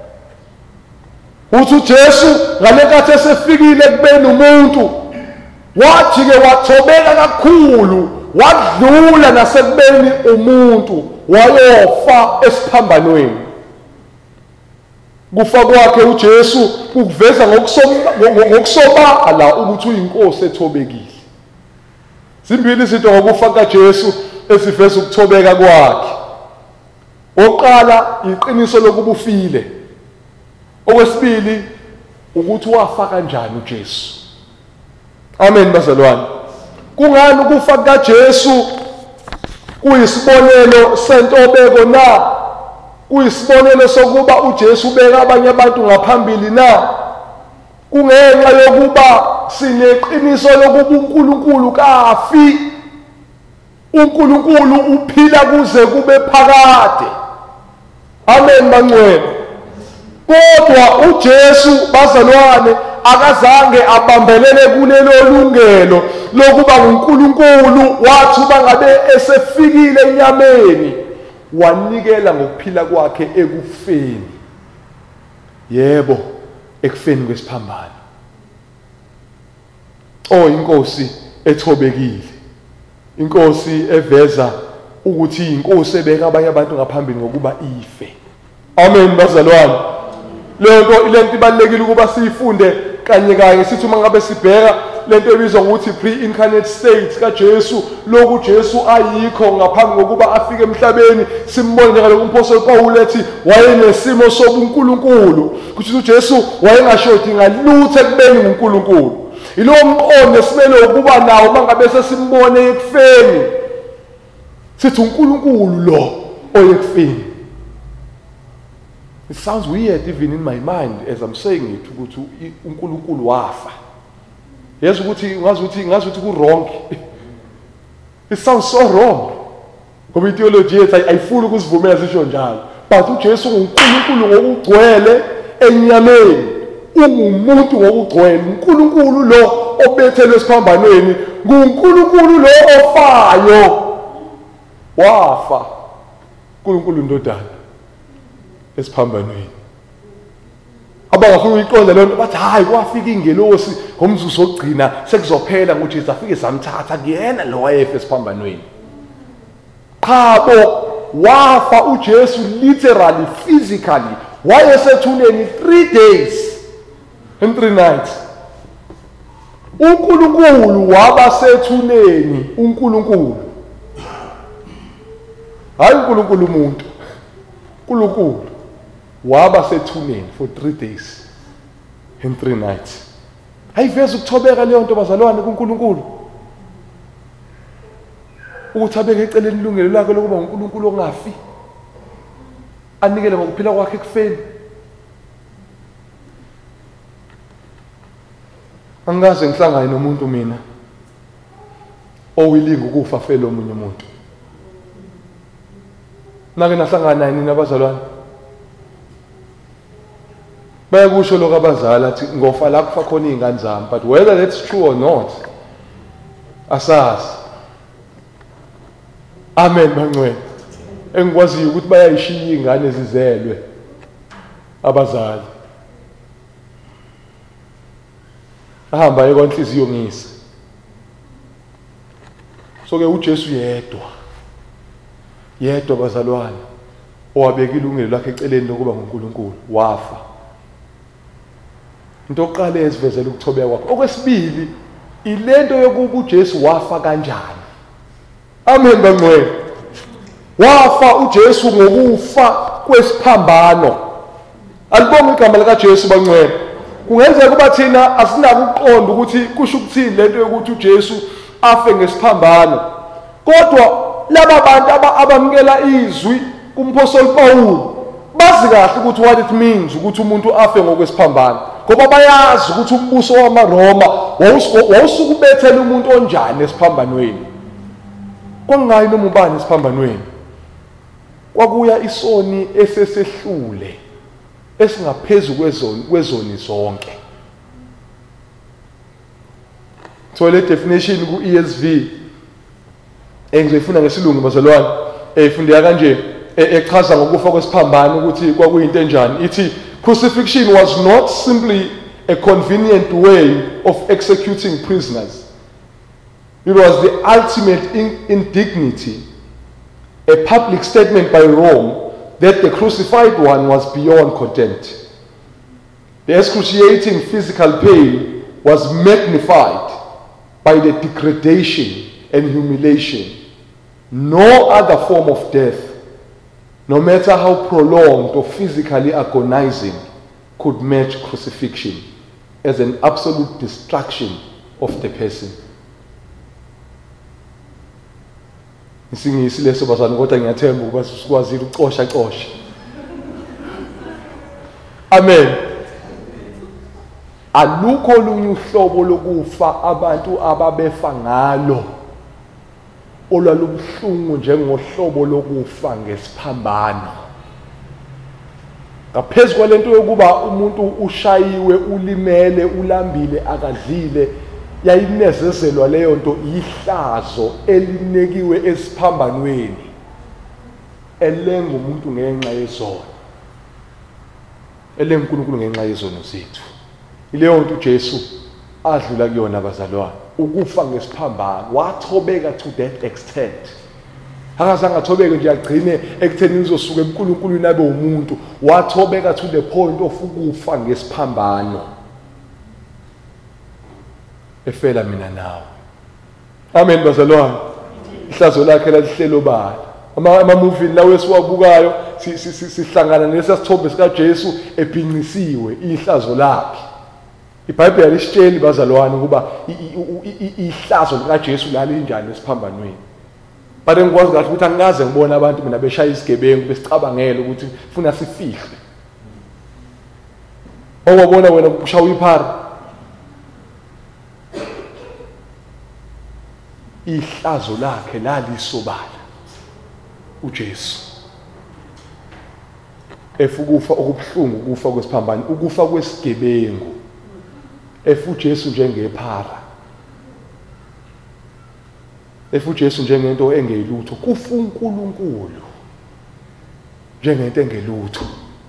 Uthi uJesu ngalekathi esefikile kubeni umuntu wathi ke wathobeka kakhulu wadlula nasekubeni umuntu wayofa esiphambanweni. Kufa kwakhe uJesu kuveza ngokusobala ukuthi uyinkosi ethobekile. Zimbili izinto ngokufa kaJesu esiveza ukuthobeka kwakhe. Oqala iqiniso lokuba ufile. Okwesibili ukuthi wafa kanjani uJesu. Amen bazalwane. Kungani ukufa kaJesu kuyisibonelo sentobeko na? Kuyisibonelo sokuba uJesu ubeka abanye abantu ngaphambili na? Kungenxa yokuba sineqiniso lokuba uNkulunkulu kafi. uNkulunkulu uphila kuze kube phakade. Amen bangcwele. Kodwa uJesu bazalwane akazange abambelele kulelo lungelo lokuba uNkulunkulu wathi bangabe esefikile enyameni wanikela ngokuphila kwakhe ekufeni. Yebo, ekufeni kwesiphambano. Oh, inkosi ethobekile. Inkosi eveza ukuthi inkosi ebeka abanye abantu ngaphambili ngokuba ife. Amen bazalwane. Lento ilento ibalekile ukuba siyifunde kanye kanye sithi uma ngabe sibheka lento ebizwa ukuthi pre-incarnate state kaJesu, lokhu Jesu ayikho ngaphambi kokuba afike emhlabeni. Simbone njalo umpostoli Paul ethi wayenesimo sobuNkulunkulu, kusho uJesu wayengashodi ngalutho ekubeni uNkulunkulu. Yilowo mqondo esimele ukuba nawo mangabe sesimbone ekufeni, sithi uNkulunkulu lo oyekufeni. It sounds weird even in my mind as I'm saying it ukuthi uNkulunkulu wafa. Yes, ukuthi ngazi ukuthi ngazi ukuthi ku wrong. It sounds so wrong. Ngoba theology yethu ayifuni ukusivumela sisho njalo. But uJesu uNkulunkulu ngokugcwele enyameni. Ungumuntu ngokugcwele. uNkulunkulu lo obethelwe esiphambanweni, nguNkulunkulu lo ofayo. Wafa. uNkulunkulu ndodana esiphambanweni. Abangafuna uyiqonda lento bathi hayi kwafika ingelosi ngomzuzu ogcina sekuzophela ngoJesu afike samthatha kuyena lo wayefa esiphambanweni. Qhabo wafa uJesu literally, physically. Wayesethuneni three days and three nights. uNkulunkulu wabasethuneni, uNkulunkulu. Hayi uNkulunkulu umuntu. uNkulunkulu wabasethuneni for three days and three nights. Ayiveza ukuthobeka leyo nto bazalwane kuNkulunkulu. Ukuthi abeke eceleni ilungelo lakhe lokuba uNkulunkulu ongafi. Anikele ngokuphila kwakhe ekufeni. Angaze ngihlangane nomuntu mina owilinga ukufa fele omunye umuntu. Nake nahlangana naye nina abazalwane. Bayakusho lokho abazali athi ngofa la kufa khona izingane zami, but whether that's true or not asazi. Amen bangcwele. Engikwaziyo ukuthi bayayishiya izingane zizelwe abazali. Ahamba ekwanhliziyo ngisa. So ke uJesu yedwa. Yedwa bazalwane owabeka ilungelo lakhe eceleni lokuba nguNkulunkulu wafa. Into oqala ezivezela ukuthobeka kwakhe. Okwesibili ilento yokuba uJesu wafa kanjani. Amen bangcwele. Wafa uJesu ngokufa kwesiphambano. Alibonga igama lika Jesu bangcwele. Kungenzeka kuba thina asinako ukuqonda ukuthi kusho ukuthini lento yokuthi uJesu afe ngesiphambano. Kodwa laba bantu abamukela izwi kumpostoli Paul bazi kahle ukuthi what it means ukuthi umuntu afe ngokwesiphambano. Ngoba bayazi ukuthi umbuso wamaRoma wawusukubethela umuntu onjani esiphambanweni. Kungani noma ubani esiphambanweni? Kwakuya isoni esesehlule esingaphezulu kwezoni kwezoni zonke. So le definition ku E S V engizoyifunda ngesilungu bazalwane efundeka kanje echaza ngokufa kwesiphambano ukuthi kwakuyinto enjani. Ithi crucifixion was not simply a convenient way of executing prisoners. It was the ultimate in- indignity, a public statement by Rome that the crucified one was beyond contempt. The excruciating physical pain was magnified by the degradation and humiliation. No other form of death, no matter how prolonged or physically agonizing, could match crucifixion as an absolute destruction of the person. Isingisi leso bazana kodwa ngiyathemba ukuba sikwazile uqosha qosha. Amen. Alukho olunye uhlobo lokufa abantu ababefa ngalo olwalubuhlungu njengohlobo lokufa ngesiphambano. Ngaphezu kwalento yokuba umuntu ushayiwe, ulimele, ulambile, akadlile, yayinezezelwa leyo nto ihlazo elinekiwe esiphambanweni elenga umuntu ngenxa yezono, elenga uNkulunkulu ngenxa yezono zethu. Ileyo nto uJesu adlula kuyona bazalwane, ukufa ngesiphambano. Wathobeka to that extent. Akazange athobeke nje agcine ekutheni uzosuka eNkulunkulwini abe umuntu. Wathobeka to the point of ukufa ngesiphambano, efela mina nawe. Amen bazalwane. Ihlazo lakhe lalihlelo bala. Ama ama movie lawo esiwabukayo sihlangana nesasithombe sika Jesu ebhinqisiwe ihlazo lakhe. iBhayibheli lisitshela bazalwane ukuba ihlazo lika Jesu lalinjani esiphambanweni. But ngikwazi kahle ukuthi angikaze ngibone abantu mina beshaya isigebengu besicabangela ukuthi ufuna sifihle. Owabona wena ushaya iphara. Ihlazo lakhe lalisobala uJesu. Efukufa okubuhlungu, ukufa kwesiphambano, ukufa kwesigebengu. Efu Jesu njengephara. Efu Jesu njengento engelutho, kufa uNkulunkulu njengento engelutho.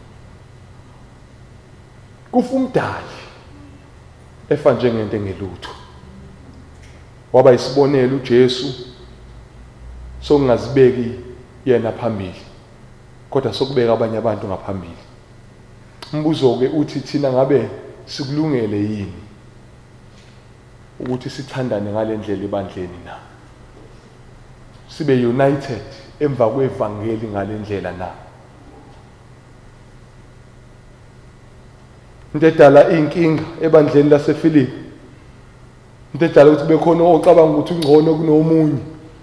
Kufa umdali efa njengento engelutho. Waba isibonelo uJesu sokungazibeki yena phambili, kodwa sokubeka abanye abantu ngaphambili. Umbuzo ke uthi thina ngabe sikulungele yini ukuthi sithandane ngalendlela ebandleni na? Sibe united emva kwevangeli ngalendlela na? Into edala inkinga ebandleni laseFilipi, into edala ukuthi bekhona ocabanga ukuthi ungcono kunomunye,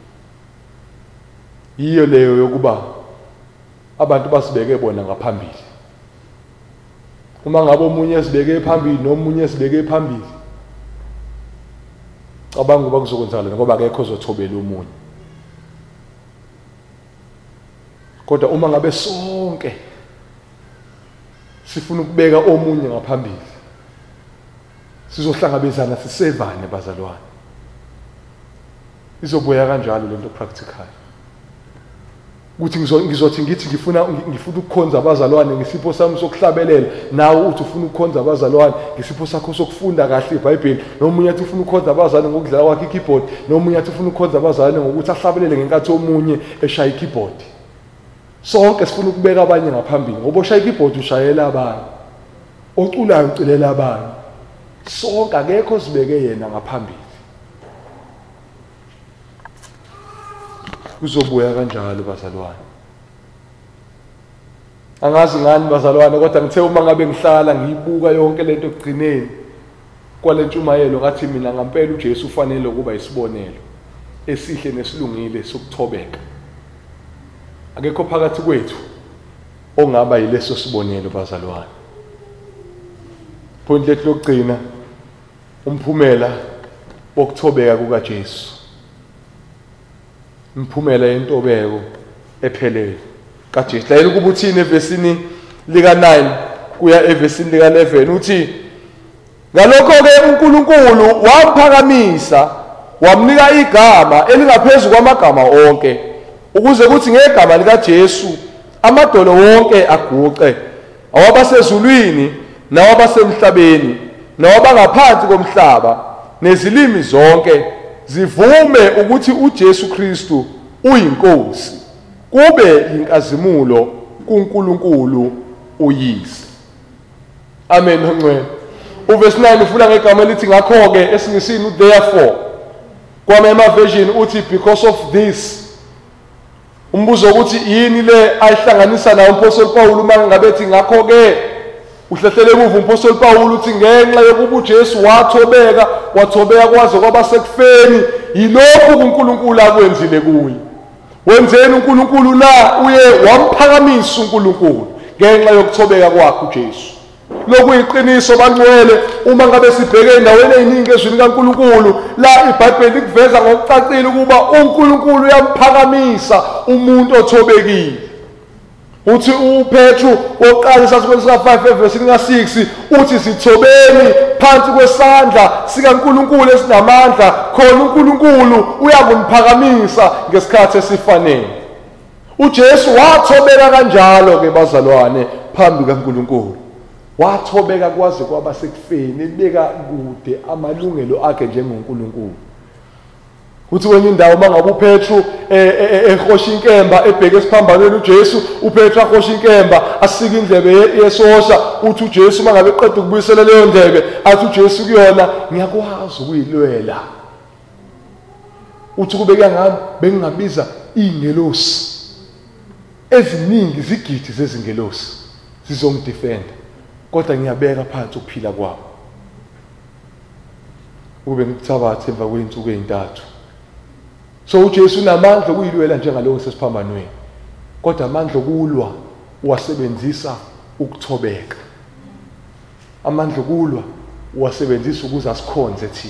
yiyo leyo yokuba abantu basibeke bona ngaphambili. Uma ngabe omunye esibeke phambili nomunye esibeke phambili, cabanga ukuba kuzokwenzakala ngoba akekho ozothobela omunye. Kodwa uma ngabe sonke sifuna ukubeka omunye ngaphambili, sizohlangabezana sisevane bazalwane. Izobuya kanjalo lento practical. Ukuthi ngizothi ngithi ngifuna ngifuna ukukhonza abazalwane ngesipho sami sokuhlabelela, nawe uthi ufuna ukukhonza abazalwane ngesipho sakho sokufunda kahle iBhayibheli, nomunye athi ufuna ukukhonza abazalwane ngokudlala kwakhe ikeyboard, nomunye athi ufuna ukukhonza abazalwane ngokuthi ahlabelele ngenkathi omunye eshaya ikeyboard. Sonke sifuna ukubeka abanye ngaphambili, ngoba oshaya ikeyboard ushayela abanye, oculayo ucilela abanye. Sonke akekho sibeke yena ngaphambili. Kuzobuya kanjalo bazalwane. Angazi ngani bazalwane, kodwa ngithe uma ngabe ngihlala ngiyibuka yonke lento ekugcineni kwalentshumayelo ngathi mina ngempela uJesu ufanele ukuba isibonelo esihle nesilungile sokuthobeka. Akekho phakathi kwethu ongaba yileso sibonelo bazalwane. Point lethu lokugcina, umphumela wokuthobeka kukaJesu. Umphumela yentobeko ephelele kaJesu. Layela ukuba uthini evesini lika nine kuya evesini lika eleven uthi, ngalokho ke uNkulunkulu wamphakamisa wamnika igama elingaphezulu kwamagama onke, ukuze kuthi ngegama likaJesu amadolo wonke aguqe, awabasezulwini nawabasemhlabeni nawabangaphansi komhlaba, nezilimi zonke zivume ukuthi uJesu Kristu uyinkosi, kube inkazimulo kuNkulunkulu uyise. Amen ngcwele. Uverse nine ufuna ngegama elithi ngakho ke esingisini therefore. Kwamanye version uthi because of this. Umbuzo ukuthi yini le ayihlanganisa nawo uMpostoli Paul uma ngabe ethi ngakho ke uhlehlele emuva uMpostoli Paul uthi ngenxa yokuba uJesu wathobeka wathobeka kwaze kwaba sekufeni yilokhu uNkulunkulu akwenzile kuye. Wenzeni uNkulunkulu na uye wamphakamisa uNkulunkulu ngenxa yokuthobeka kwakhe uJesu. Lokuyiqiniso bangcwele uma ngabe sibheke endaweni eziningi ezwini kaNkulunkulu la iBhayibheli likuveza ngokucacile ukuba uNkulunkulu uyamphakamisa umuntu othobekile. Uthi uPetru oqala sasikwenza five verse six uthi sithobeni phansi kwesandla sikaNkulunkulu esinamandla khona uNkulunkulu uyakumphakamisa ngesikhathi esifanele. uJesu wathobeka kanjalo ke bazalwane phambi kaNkulunkulu. Wathobeka kwaze kwaba sekufeni ebeka kude amalungelo akhe njengoNkulunkulu. Uthi kwenye indawo mangabe uPetru ehosha inkemba ebheke esiphambanweni uJesu, uPetru ahosha inkemba asika indlebe yesosha, uthi uJesu mangabe eqeda ukubuyisela leyo ndlebe athi uJesu kuyona ngiyakwazi ukuyilwela. Uthi kubeka ngami bengingabiza ingelosi eziningi zigidi zezingelosi zizongidefenda kodwa ngiyabeka phansi ukuphila kwabo. Ube ngithabathe emva kweinsuku ezintathu. So uJesu unamandla ukuyilwela njengalowo sesiphambanweni. Kodwa amandla okulwa uwasebenzisa ukuthobeka. Amandla okulwa uwasebenzisa ukuze asikhonze thina.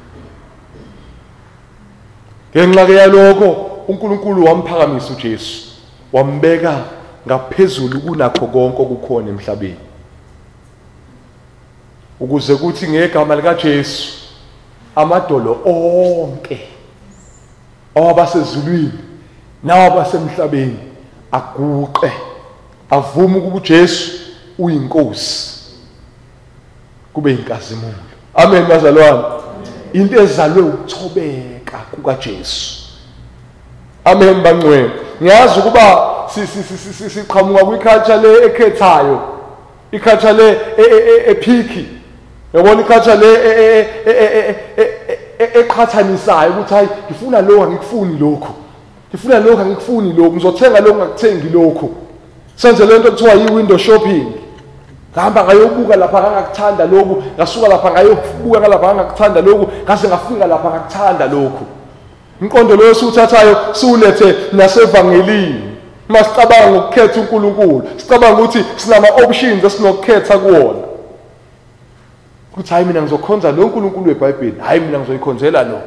Ngenxa ke yalokho uNkulunkulu wamphakamisa uJesu, wambeka ngaphezulu kunakho konke okukhona emhlabeni. Ukuze kuthi ngegama lika Jesu amadolo onke awabasezulwini nawabasemhlabeni aguqe avuma ukuba uJesu uyinkosi kube inkazimulo. Amen bazalwane. Into ezalwe ukuthobeka kukaJesu. Amen bangcwele. Ngiyazi ukuba siqhamuka kwiculture le ekhethayo, iculture le ephiki. Yabona iculture le eqhathanisayo ukuthi hayi ngifuna lokho angikufuni lokho. Ngifuna lokho angikufuni lokho, ngizothenga lokho ngakuthengi lokho. Senze lento ekuthiwa yi-window shopping. Ngihamba ngayobuka lapha ngakuthanda lokho, ngasuka lapha ngayobuka ngalapha ngakuthanda lokho, ngase ngafika lapha ngakuthanda lokho. Inqondo lo esuthathayo siulethe nasevangelini. Masicabanga ngokukhetha uNkulunkulu, sicabanga ukuthi sinama options esinokukhetha kuwona. Ukuthi hayi mina ngizokhonza lo uNkulunkulu weBhayibheli, hayi mina ngizoyikhonzela lo.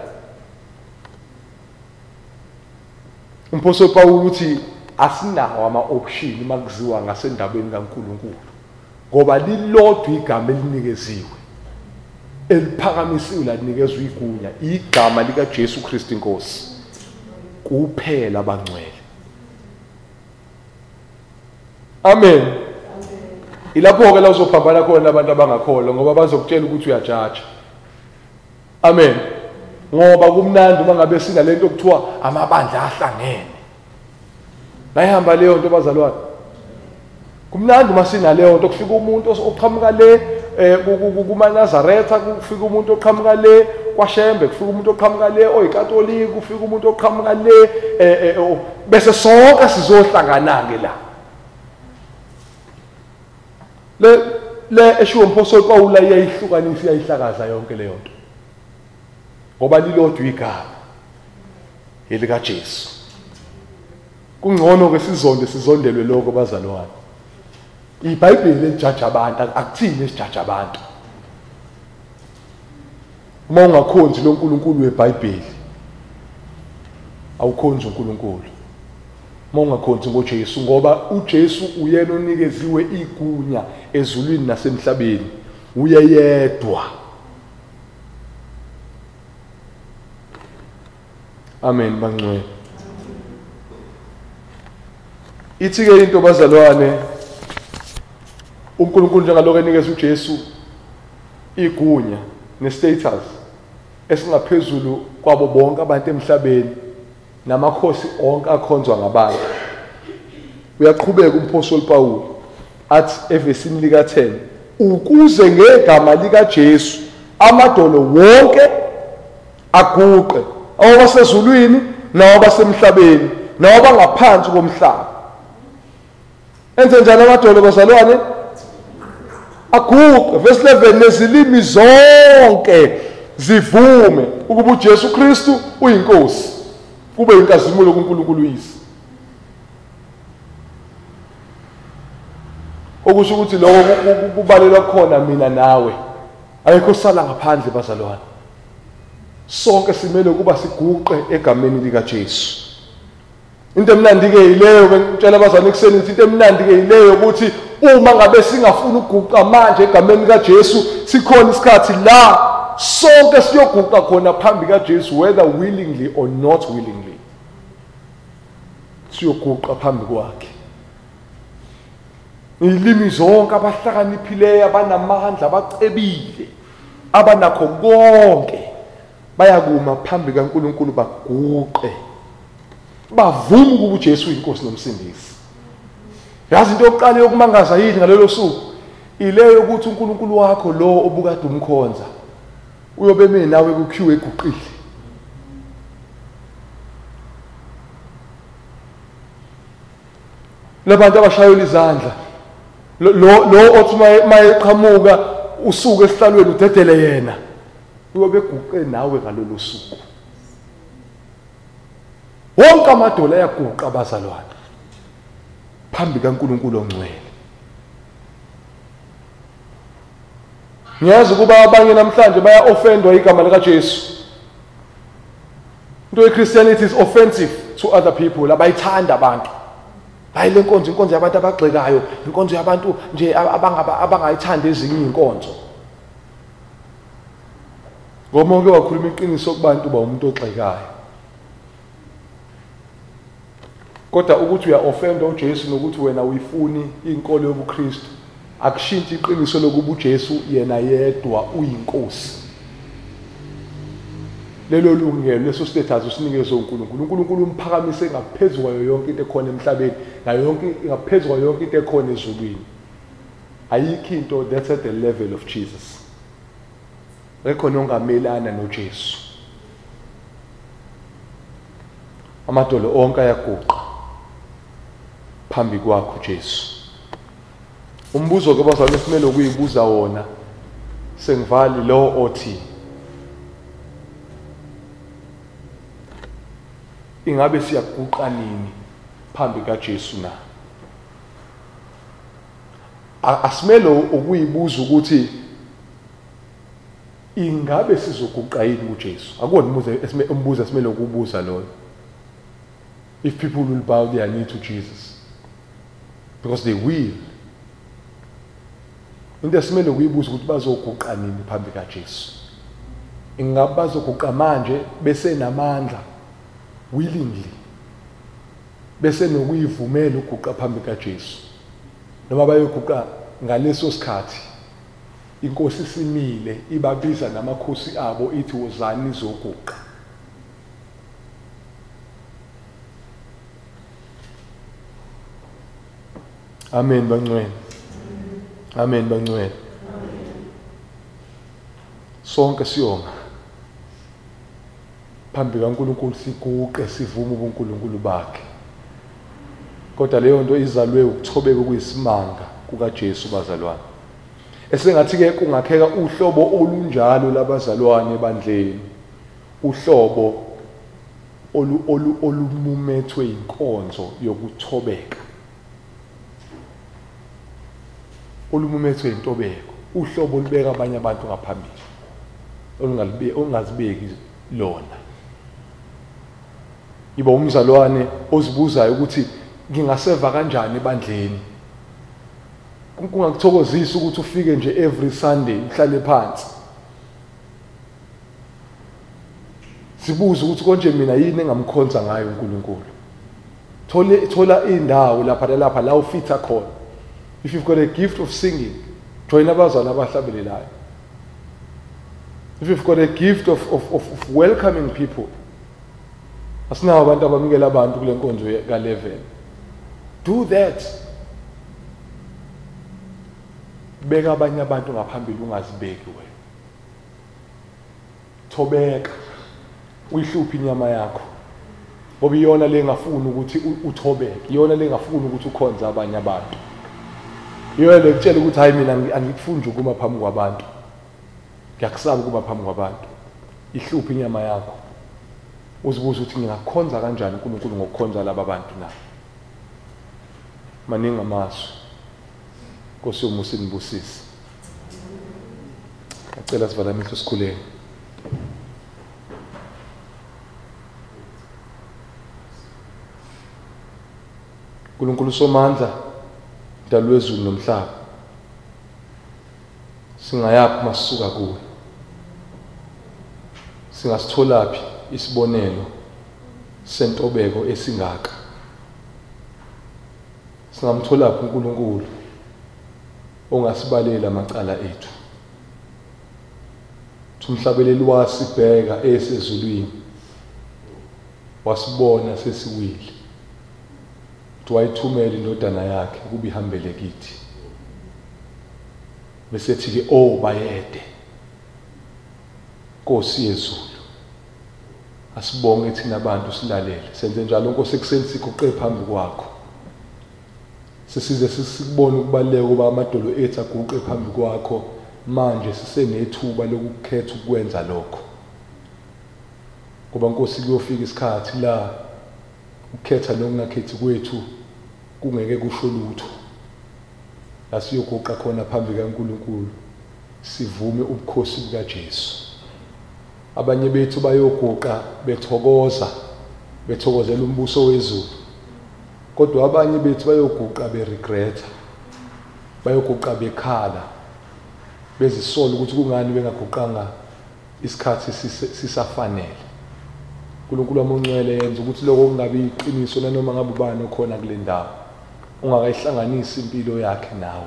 Umpostoli Paul uthi asinawo ama option makuziwa ngasendabeni kaNkulunkulu. Ngoba lilodwa igama elinikeziwe, eliphakamisiwe lanikezwe igunya, igama lika Jesu Kristu inkosi. Kuphela bangcwele. Amen. Ilapho ke la uzophambana khona abantu abangakholwa ngoba bazokutshela ukuthi uyajaja. Amen. Ngoba kumnandi uma ngabe sina lento okuthiwa amabandla ahlangene. Bayihamba leyo nto bazalwane. Kumnandi uma sina leyo nto kufika umuntu oqhamuka le kuma Nazaretha, kufika umuntu oqhamuka le kwaShembe, kufika umuntu oqhamuka le oyikatolika, kufika umuntu oqhamuka le bese sonke sizohlangana ke la. Le le eshiwo umpostoli Paul iyayihlukanisa iyayihlakaza yonke leyo nto. Ngoba lilodwa igama elika Jesu. Kungcono ke sizonde sizondelwe lokho bazalwane. iBhayibheli elijaja abantu akuthini esijaja abantu. Uma ungakhonzi lo uNkulunkulu weBhayibheli awukhonzi uNkulunkulu. Uma ungakhonzi ngoJesu ngoba uJesu uyena onikeziwe igunya ezulwini nasemhlabeni, uyeyedwa. Amen bangcwele. Ithi ke into bazalwane, uNkulunkulu njengalokho enikeza uJesu igunya nestatus, esingaphezulu kwabo bonke abantu emhlabeni namakhosi onke akhonzwa ngabantu. Uyaqhubeka umpostoli Paul athi evesini lika ten, ukuze ngegama lika Jesu amadolo wonke aguqe, awabasezulwini nawabasemhlabeni nawabangaphansi komhlaba. Enze njani amadolo bazalwane? Aguqe. Verse eleven, nezilimi zonke zivume ukuba uJesu Kristu uyinkosi, kube inkazimulo kuNkulunkulu uyise. Okusho ukuthi lokho kubalelwa khona mina nawe, ayikho sala ngaphandle bazalwane. Sonke simele ukuba siguqe egameni lika Jesu. Into emnandi ke yileyo, bengitshela abazalwane kuseni ukuthi into emnandi ke yileyo ukuthi uma ngabe singafuna ukuguqa manje egameni lika Jesu, sikhona isikhathi la sonke siyoguqa khona phambi kaJesu, whether willingly or not willingly. Siyoguqa phambi kwakhe. Izilimi zonke abahlakaniphileyo, abanamandla, abacebile, abanakho konke bayakuma phambi kaNkulunkulu baguqe, bavume ukuba uJesu uyinkosi nomsindisi. Yazi into yokuqala yokumangaza yini ngalelo suku ileyo ukuthi uNkulunkulu wakho lo obukade umkhonza uyobe eme nawe kuQueue eguqile. Labantu abashayela izandla, lo lo othi mayeqhamuka usuku esihlalweni udedele yena, uyobe eguqe nawe ngalelo suku. Wonke amadola ayaguqa abazalwane phambi kaNkulunkulu ongcwele. Ngiyazi ukuba abanye namhlanje baya offendwa igama lika Jesu. Into yeChristianity is offensive to other people. Abayithanda abantu. Hayi le nkonzo inkonzo yabantu abagxekayo, inkonzo yabantu nje abangaba abangayithanda ezinye inkonzo. Ngoba uke wakhuluma iqiniso kubantu ba umuntu ogxekayo. Kodwa ukuthi uya-offenda uJesu nokuthi wena uyifuni inkolo yobuKristu akushintsha iqiniso lokuba uJesu yena yedwa uyinkosi. Lelo lungelo leso status usinikezwe uNkulunkulu. uNkulunkulu umphakamise ngaphezulu kwayo yonke into ekhona emhlabeni, ngayo yonke ngaphezulu kwayo yonke into ekhona ezulwini. Ayikho into that's at the level of Jesus. Rekhona ongamelana noJesu. Amadolo onke ayaguqa phambi kwakho Jesu. Umbuzo ke bazalwane simele ukuyibuza wona sengivali lo othi ingabe siyaguqa nini phambi kaJesu na? Asimele ukuyibuza ukuthi ingabe sizoguqa yini kuJesu. Akukho umbuzo umbuzo simele ukubuza loyo. If people will bow their knee to Jesus, because they will. Into esimele ukuyibuza ukuthi bazoguqa nini phambi kaJesu. Ingabe bazoguqa manje bese namandla, willingly, bese nokuyivumela ukuguqa phambi kaJesu, noma bayoguqa ngaleso sikhathi inkosi simile ibabiza namakhosi abo ithi wozani zoguqa. Amen bangcwele. Amen bangcwele. Sonke siyoma phambi kaNkulunkulu siguqe sivume ubuNkulunkulu bakhe. Kodwa leyo nto izalwe ukuthobeka kuyisimanga kukaJesu bazalwane. Esengathi ke kungakheka uhlobo olunjalo labazalwane ebandleni. Uhlobo olu olu olumumethwe inkonzo yokuthobeka. Olumumethwe intobeko. Uhlobo olubeka abanye abantu ngaphambili. Olungalibe ongazibeki lona. Iba umzalwane ozibuzayo ukuthi ngingaseva kanjani ebandleni. Kungakuthokozisa ukuthi ufike nje every Sunday uhlale phansi. Sibuza ukuthi konje mina yini engamkhonza ngayo uNkulunkulu. Thola thola indawo lapha lapha la ufitha khona. If you've got a gift of singing, join abazalwane abahlabelelayo. if you've got a gift of, of, of, of welcoming people, asinawo abantu abamukela abantu kule nkonzo ka-level, do that. Beka abanye abantu ngaphambili, ungazibeki wena. Thobeka, uyihluphe inyama yakho, ngoba iyona le ngafuni ukuthi uthobeke, iyona le ngafuni ukuthi ukhonze abanye abantu. Iyona le kutshela ukuthi hayi mina angikufuni nje ukuma phambi kwabantu, ngiyakusaba ukuba phambi kwabantu. Ihluphe inyama yakho, uzibuza ukuthi ngingakhonza kanjani uNkulunkulu ngokukhonza laba bantu na. Maningi amasu. Nkosi yomusa inibusise. Ngicela sivala amehlo sikhuleke. uNkulunkulu somandla, Dali wezulu nomhlaba, singayaphi masisuka kuwe, singasitholaphi isibonelo sentobeko esingaka, singamtholaphi uNkulunkulu ongasibalela amacala ethu, umhlabeleli wasibheka esezulwini wasibona sesiwile, wayithumela indodana yakhe ukuba ihambele kithi, bese ethi-ke oh bayede Nkosi yezulu, asibonge thina abantu silalele, senze njalo Nkosi ekuseni siguqe phambi kwakho, sesize sikubone ukubaleka kuba amadolo ethu aguqe phambi kwakho. Manje sisenethuba lokukhetha ukwenza lokho, ngoba Nkosi kuyofika isikhathi la ukukhetha nokungakhethi kwethu kungeke kusho lutho, la siyoguqa khona phambi kaNkulunkulu sivume ubukhosi bukaJesu. Abanye bethu bayoguqa bethokoza, bethokozela umbuso wezulu, kodwa abanye bethu bayoguqa beregreta, bayoguqa bekhala, bezisola ukuthi kungani bengaguqanga isikhathi sisafanele. uNkulunkulu wamongcwele yenza ukuthi lokho kungabi iqiniso nanoma ngabe ubani okhona kule ndawo ungakayihlanganisi impilo yakhe nawe.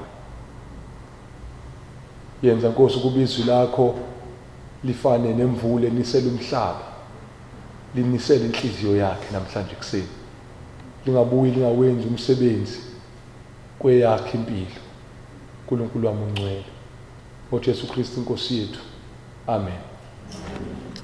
Yenza Nkosi ukuba izwi lakho lifane nemvula enisela umhlaba, linisele inhliziyo yakhe namhlanje kuseni, lingabuyi lingawenzi umsebenzi kweyakhe impilo. uNkulunkulu wamongcwele, ngoJesu Kristu Nkosi yethu, amen.